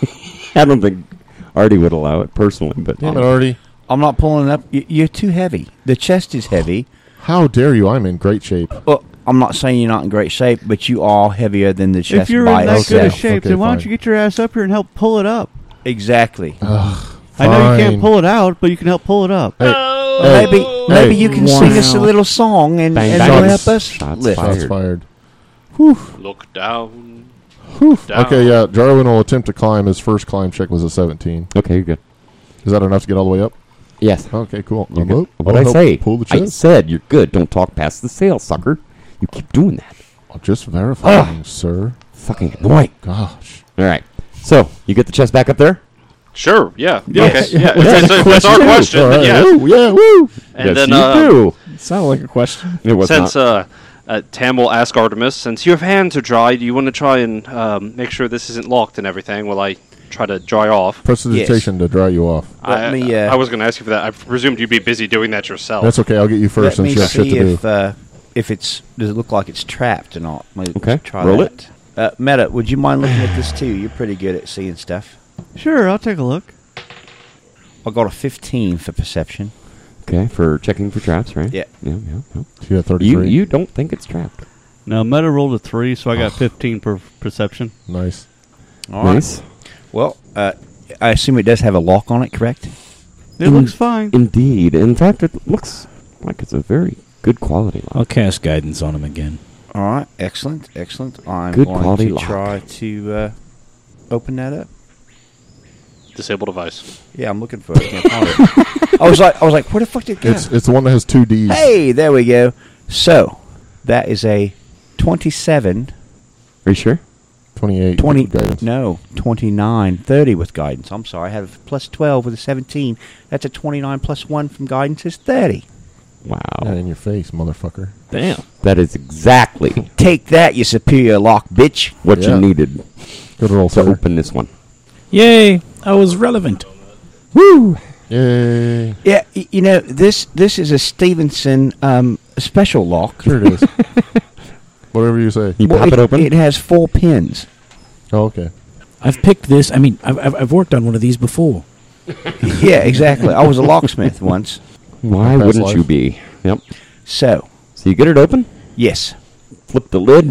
I don't think Artie would allow it personally, but Damn it, Artie. I'm not pulling it up. You're too heavy. The chest is heavy. How dare you? I'm in great shape. Well, I'm not saying you're not in great shape, but you are heavier than the chest If you're by in that good itself. of shape, Okay, then why don't fine. you get your ass up here and help pull it up? Exactly. I know you can't Fine. pull it out, but you can help pull it up. Hey, Maybe you can sing us a Wow. little song and Bang, it'll bang. help us Shots lift. fired. shots fired. Look down. Down. Okay, yeah. Jarwin will attempt to climb. His first climb check was a 17. okay, you're good. Is that enough to get all the way up? Yes. Okay, cool. You're I'm good. up. What'd I'll I help say? Pull the I chest. said you're good. Don't talk past the sail, sucker. You keep doing that. I'm just verifying, sir. Fucking annoying. Gosh. All right. So you get the chest back up there. Sure, yeah. Yes. Okay, yeah. If it's our question, All then right. yes. Woo, yeah, woo. And yes, then, you do. It sounded like a question. It was since not. Tam will ask Artemis, since your hands are dry, do you want to try and make sure this isn't locked and everything while I try to dry off? Prestidigitation to dry you off. Let me, I was going to ask you for that. I presumed you'd be busy doing that yourself. That's okay. I'll get you first Let me since you have shit see to do. if it's does it look like it's trapped or not. Let me Okay, try roll that. Meta, would you mind looking at this too? You're pretty good at seeing stuff. Sure, I'll take a look. I got a 15 for perception. Okay, for checking for traps, right? Yeah. Yeah. You got 33. You don't think it's trapped. Now, Meta rolled a 3, so I got 15 per perception. Nice. All right. Nice. Well, I assume it does have a lock on it, correct? It looks fine. Indeed. In fact, it looks like it's a very good quality lock. I'll cast guidance on him again. All right. Excellent. Excellent. I'm Good going quality to lock. try to open that up. Disable device. Yeah, I'm looking for it. Can't find it. I was like, where the fuck did it go? It's the one that has 2 Ds. Hey, there we go. So, that is a 27 Are you sure? 28. 20. Guidance. No, 29. 30 with guidance. I'm sorry. I have plus 12 with a 17. That's a 29 plus 1 from guidance is 30. Wow. Yeah, in your face, motherfucker. Damn. That is exactly Take that, you superior lock bitch. what Yeah. you needed Good roll, to sir. open this one. Yay! I was relevant. Woo! Yay. Yeah, you know, this is a Stevenson special lock. Sure it is. Whatever you say. You pop it open? It has 4 pins. Oh, okay. I've picked this. I mean, I've worked on one of these before. Yeah, exactly. I was a locksmith once. Why Past wouldn't life. you be? Yep. So, So you get it open, yes. flip the lid.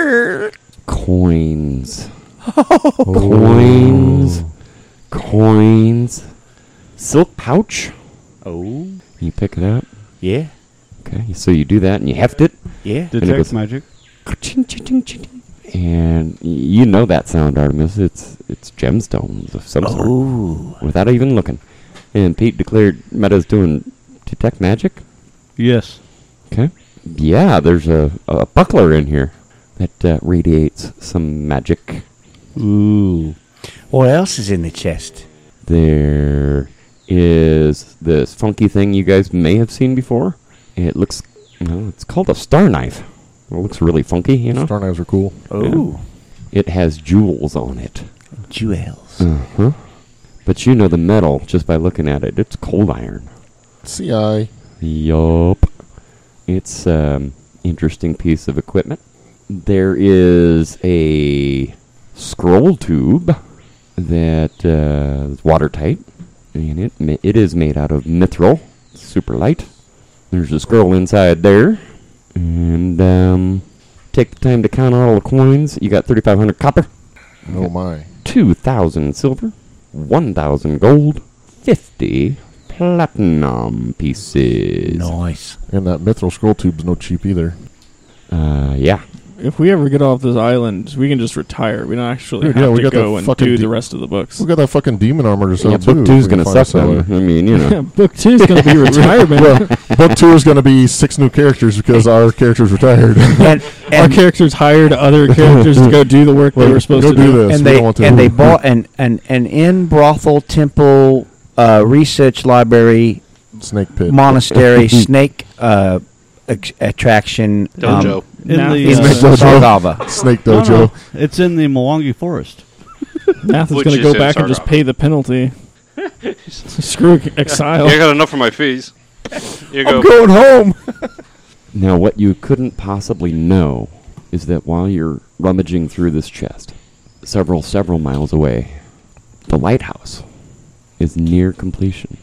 Coins. Coins. Coins. Silk pouch. Oh. You pick it up. Yeah. Okay, so you do that and you heft it. Yeah. it Detect goes- magic. Ka-ching, ching, ching, ching. And you know that sound, Artemis. It's gemstones of some sort. Oh. Without even looking. And Pete declared Meta's doing detect magic. Yes. Okay. Yeah, there's a buckler in here that radiates some magic. Ooh. What else is in the chest? There is this funky thing you guys may have seen before. It looks, well, it's called a star knife. It looks really funky, you know? Star knives are cool. Oh. It has jewels on it. Jewels. Uh-huh. But you know the metal just by looking at it. It's cold iron. CI. Yup. It's interesting piece of equipment. There is a scroll tube that is watertight, and it is made out of mithril, super light. There's a scroll inside there, and take the time to count all the coins. You got 3,500 copper, Oh, my. 2,000 silver, 1,000 gold, 50 platinum pieces. Nice. And that mithril scroll tube's no cheap either. Yeah. If we ever get off this island, we can just retire. We don't actually Dude, have yeah, we to got go that and fucking do de- the rest of the books. We got that fucking demon armor to sell Yeah, too. book if two's we can gonna find a suck them. seller. I mean, you know. Book 2 is going to be retirement. Book 2 is going to be 6 new characters because our character's retired. And, Our characters hired other characters to go do the work they were supposed Go to do do. this. and we they don't want to. and they bought an in brothel temple research library Snake pit. monastery snake attraction Dojo. In Nah. the He's Sargava. Snake no, dojo. no, it's in the Mwangi Forest. Nath is Which going to is go in back and just Sargava. pay the penalty. Screw Exile. Yeah, I got enough for my fees. You go. Going home. Now, what you couldn't possibly know is that while you're rummaging through this chest, several miles away, the lighthouse is near completion.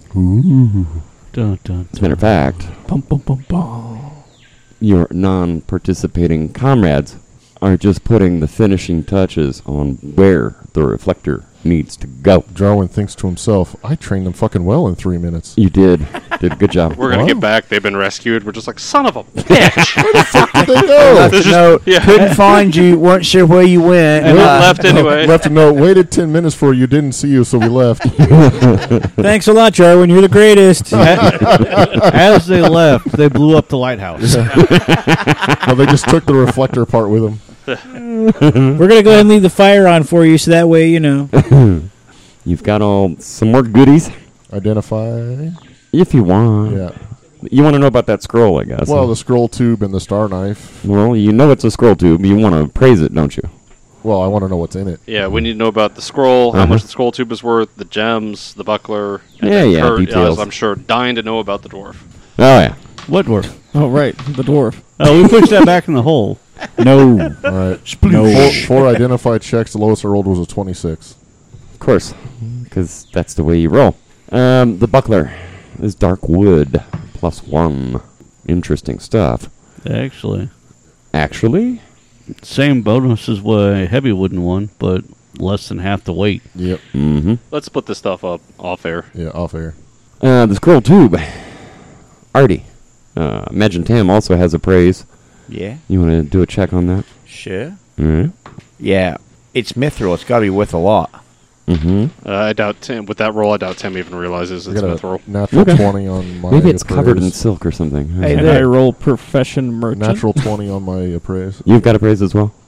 Dun, dun, As a matter of fact, Bum, bum, bum, bum. your non-participating comrades are just putting the finishing touches on where the reflector needs to go. Jarwin thinks to himself, I trained them fucking well in 3 minutes. You did a good job. We're gonna Wow. get back. They've been rescued. We're just like son of a bitch. They go. Left This a is- note. yeah. Couldn't find you. Weren't sure where you went. And left anyway. Left a note. Waited 10 minutes for you. Didn't see you, so we left. Thanks a lot, Jarwin. You're the greatest. As they left, they blew up the lighthouse. No, they just took the reflector part with them. We're gonna go ahead and leave the fire on for you, so that way you know. You've got some more goodies, Identify. if you want. Yeah. You want to know about that scroll, I guess. Well, the scroll tube and the star knife. Well, you know it's a scroll tube. You want to praise it, don't you? Well, I want to know what's in it. Yeah, we need to know about the scroll, how Uh-huh. much the scroll tube is worth, the gems, the buckler. And Yeah, then yeah, Kurt details. is, I'm sure, dying to know about the dwarf. Oh, yeah. What dwarf? Oh, right. The dwarf. Oh, we pushed that back in the hole. No. All right. No. Four identified checks. The lowest I rolled was a 26. Of course, because that's the way you roll. The buckler is dark wood, +1. Interesting stuff. Actually, Actually, same bonus as what a heavy wooden one, but less than half the weight. Yep. mm-hmm. Let's split this stuff up off air. Yeah, off air. The scroll tube. Artie. Imagine Tam also has a praise. Yeah. You want to do a check on that? Sure. Mm-hmm. Yeah. It's mithril. It's got to be worth a lot. Mm-hmm. I doubt Tim, with that roll, I doubt Tim even realizes I it's got mithril. a natural Okay. 20 on my Maybe it's covered in appraise. silk or something. Hey, And there. I roll profession merchant. Natural 20 on my appraise. You've got a praise as well?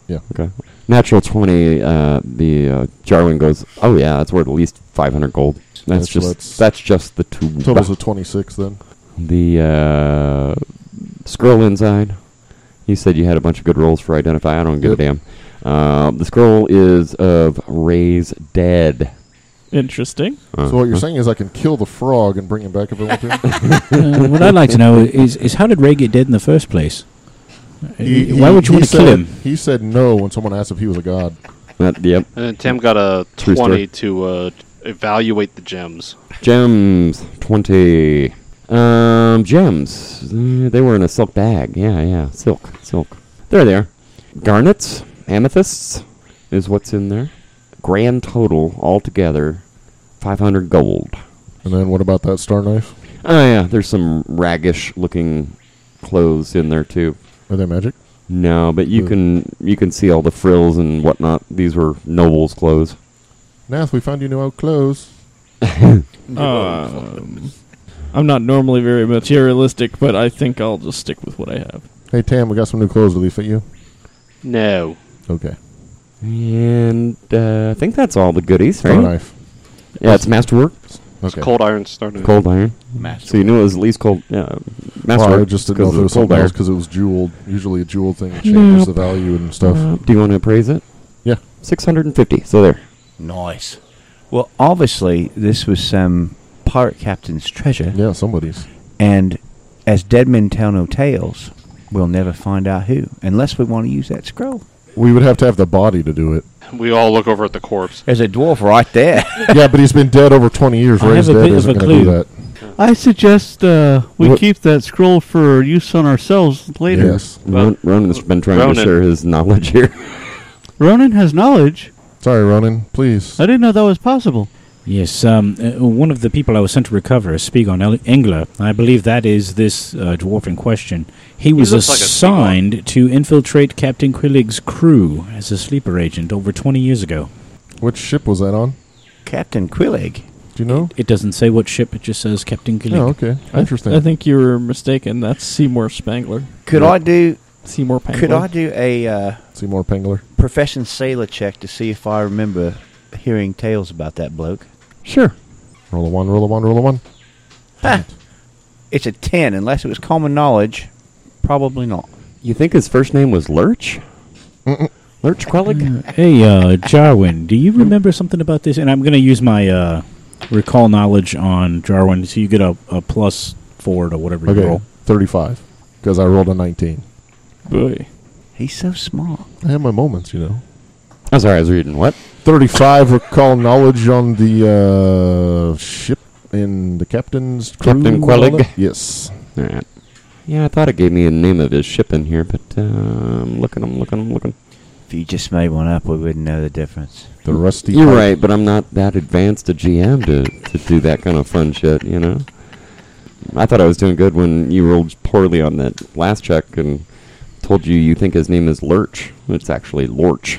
Yeah. Okay. Natural 20, the Jarwin goes, oh yeah, that's worth at least 500 gold. That's just the tube. Totals of 26 then. The scroll inside. You said you had a bunch of good rolls for identify. I don't give a damn. The scroll is of Ray's dead. Interesting. So what you're saying is I can kill the frog and bring him back if I want to? What I'd like to know is how did Ray get dead in the first place? Why would you want to kill him? He said no when someone asked if he was a god. Yep. And then Tim got a True 20 to evaluate the gems. Gems, 20. Gems. They were in a silk bag. Yeah. Silk. They're there. Garnets, amethysts is what's in there. Grand total altogether, 500 gold. And then what about that star knife? Oh, yeah. There's some raggish looking clothes in there, too. Are they magic? No, but you can see all the frills and whatnot. These were nobles' clothes. Nath, we found you new out clothes. I'm not normally very materialistic, but I think I'll just stick with what I have. Hey, Tam, we got some new clothes. Do they fit you? No. Okay. And I think that's all the goodies, Star right? knife. Yeah, it's masterwork. Okay. Cold iron started. Cold iron. Master. So you knew it was at least cold. Yeah, masterwork. Well, I just didn't know if it was cold something iron. else because it was jeweled. Usually a jeweled thing changes the value and stuff. Do you want to appraise it? Yeah. 650. So there. Nice. Well, obviously, this was some pirate captain's treasure. Yeah, somebody's. And as dead men tell no tales, we'll never find out who, unless we want to use that scroll. We would have to have the body to do it. We all look over at the corpse. There's a dwarf right there. Yeah, but he's been dead over 20 years. I Ray's have a dead bit of isn't a going to do clue. that. I suggest we What- keep that scroll for use on ourselves later. Yes. Ronan's been trying to Ronan. share his knowledge here. Ronan has knowledge. Sorry, Ronan. Please. I didn't know that was possible. Yes, one of the people I was sent to recover, Spigon Engler, I believe that is this dwarf in question. He was looks like a assigned to infiltrate Captain Quillig's crew as a sleeper agent over 20 years ago. Which ship was that on? Captain Quillig. Do you know? It doesn't say what ship, it just says Captain Quillig. Oh, okay. Interesting. I think you were mistaken. That's Seymour Spangler. Could Yeah. I do Seymour Pangler. Could I do a Seymour Pengler. profession sailor check to see if I remember hearing tales about that bloke? Sure. Roll a 1, roll a 1, roll a 1. Ha! It's a 10, unless it was common knowledge. Probably not. You think his first name was Lurch? Lurch Quellig? Hey, Jarwin, do you remember something about this? And I'm going to use my recall knowledge on Jarwin, so you get a +4 to whatever you Okay, roll. 35. Because I rolled a 19. Boy. He's so smart. I have my moments, you know. I'm sorry, I was reading what? 35 recall knowledge on the ship in the captain's crew. Captain Quellig? Yes. All right. Yeah, I thought it gave me the name of his ship in here, but I'm looking. If you just made one up, we wouldn't know the difference. The rusty You're pipe. right, but I'm not that advanced a GM to do that kind of fun shit, you know? I thought I was doing good when you rolled poorly on that last check and told you think his name is Lurch. It's actually Lorch.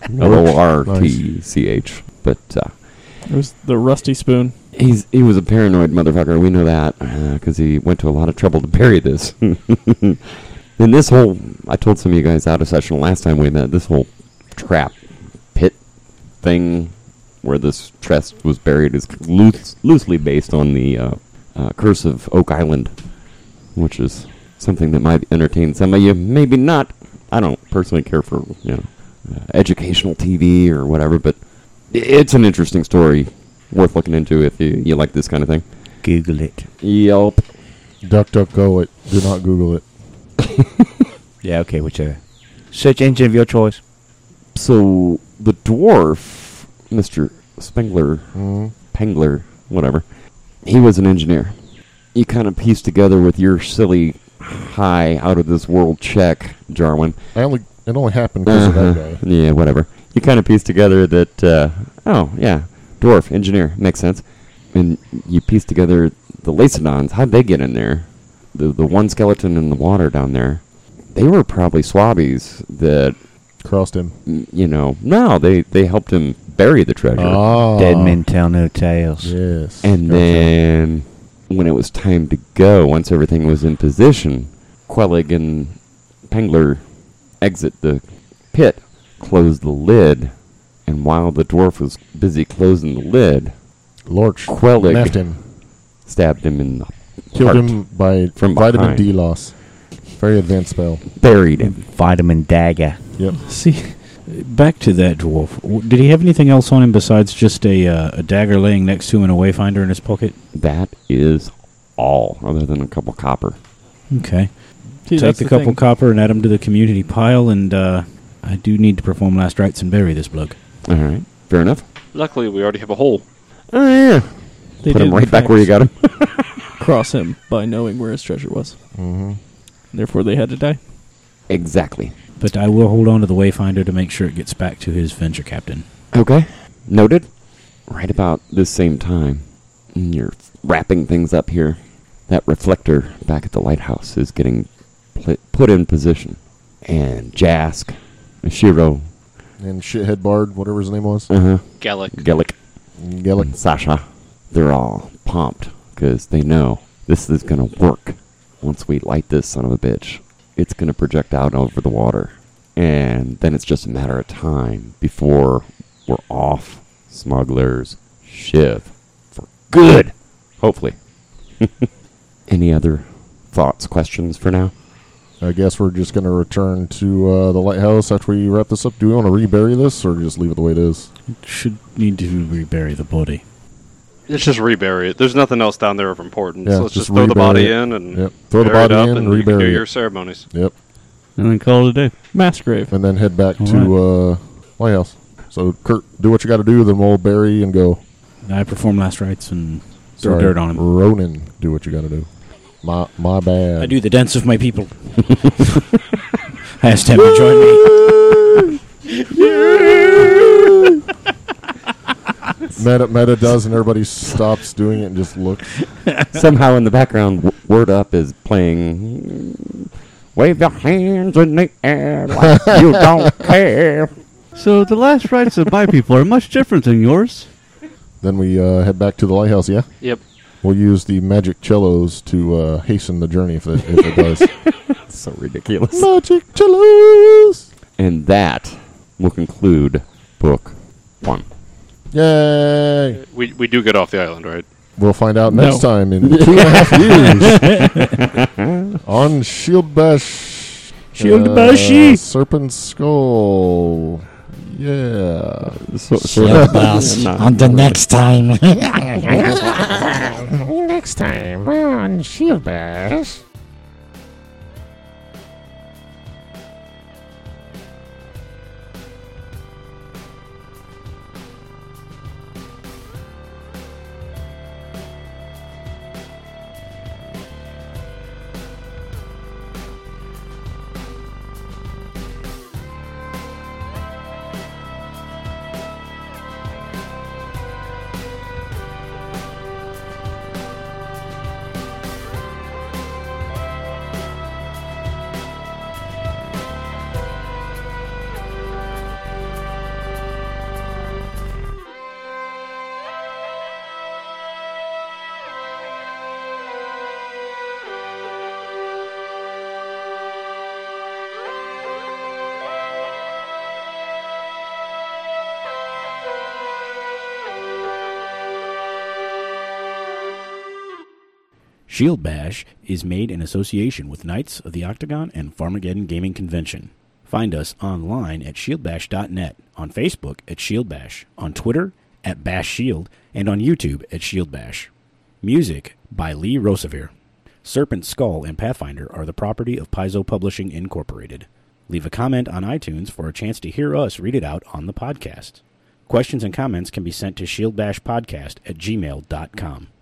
Lortch. But It was the Rusty Spoon. he was a paranoid motherfucker. We know that because he went to a lot of trouble to bury this. And this whole, I told some of you guys out of session last time we met, this whole trap pit thing where this chest was buried is loosely based on the Curse of Oak Island, which is something that might entertain some of you. Maybe not. I don't personally care for, educational TV or whatever, but it's an interesting story worth looking into if you like this kind of thing. Google it. Yelp. DuckDuckGo it. Do not Google it. Yeah, okay, whichever. Search engine of your choice. So the dwarf, Mr. Spengler, Pengler, whatever, he was an engineer. You kind of pieced together with your silly high out of this world check, Jarwin. It only happened because of that guy. Yeah, whatever. You kind of pieced together that, dwarf, engineer, makes sense. And you pieced together the Lacedons. How'd they get in there? The one skeleton in the water down there, they were probably swabbies that, Crossed him. no, they helped him bury the treasure. Ah. Dead men tell no tales. Yes. And then, when it was time to go, once everything was in position, Quellig and Pengler exit the pit. close the lid, and while the dwarf was busy closing the lid, Lorch Quellig left him. stabbed him in the Killed heart. him by From vitamin behind. D loss. Very advanced spell. Buried him. Vitamin dagger. Yep. See, back to that dwarf. Did he have anything else on him besides just a dagger laying next to him and a wayfinder in his pocket? That is all, other than a couple copper. Okay. See, Take that's the the couple thing. copper and add them to the community pile, and I do need to perform last rites and bury this bloke. All right, fair enough. Luckily, we already have a hole. Oh yeah, They put did, him in right back fact, where you got him. cross him by knowing where his treasure was. Mm-hmm. Therefore, they had to die. Exactly. But I will hold on to the wayfinder to make sure it gets back to his venture captain. Okay, noted. Right about this same time, you're wrapping things up here. That reflector back at the lighthouse is getting put in position, and Jask, Shiro, And shithead Bard, whatever his name was. Gallic. Gellick, Gellick. and Sasha, they're all pumped because they know this is going to work. Once we light this son of a bitch, it's going to project out over the water. And then it's just a matter of time before we're off Smuggler's Shiv for good. Hopefully. Any other thoughts, questions for now? I guess we're just going to return to the lighthouse after we wrap this up. Do we want to rebury this or just leave it the way it is? Should need to rebury the body. Let's just rebury it. There's nothing else down there of importance. Yeah, Let's just just throw the rebury body it. in and Yep. Throw the bury it body up in and and you can do rebury your it. ceremonies. Yep. And then call it a day. Mass grave. And then head back All to lighthouse. So, Kurt, do what you got to do, then we'll bury and go. I perform last rites and throw Sorry, dirt on him. Ronan, do what you got to do. My bad. I do the dance of my people. I asked him to join me. Meta does, and everybody stops doing it and just looks. Somehow in the background, Word Up is playing Wave Your Hands in the Air Like You Don't Care. So the last rites of my people are much different than yours. Then we head back to the lighthouse, yeah? Yep. We'll use the magic cellos to hasten the journey if it does. So ridiculous. Magic cellos! And that will conclude Book 1. Yay! We do get off the island, right? We'll find out No. next time in 2.5 years on Shieldbash. Shieldbashi! Serpent Skull. Yeah. On the next time. Next time on Shield Bash. Shield Bash is made in association with Knights of the Octagon and Farmageddon Gaming Convention. Find us online at shieldbash.net, on Facebook at Shield Bash, on Twitter at Bash Shield, and on YouTube at Shield Bash. Music by Lee Rosevere. Serpent Skull and Pathfinder are the property of Paizo Publishing Incorporated. Leave a comment on iTunes for a chance to hear us read it out on the podcast. Questions and comments can be sent to shieldbashpodcast@gmail.com.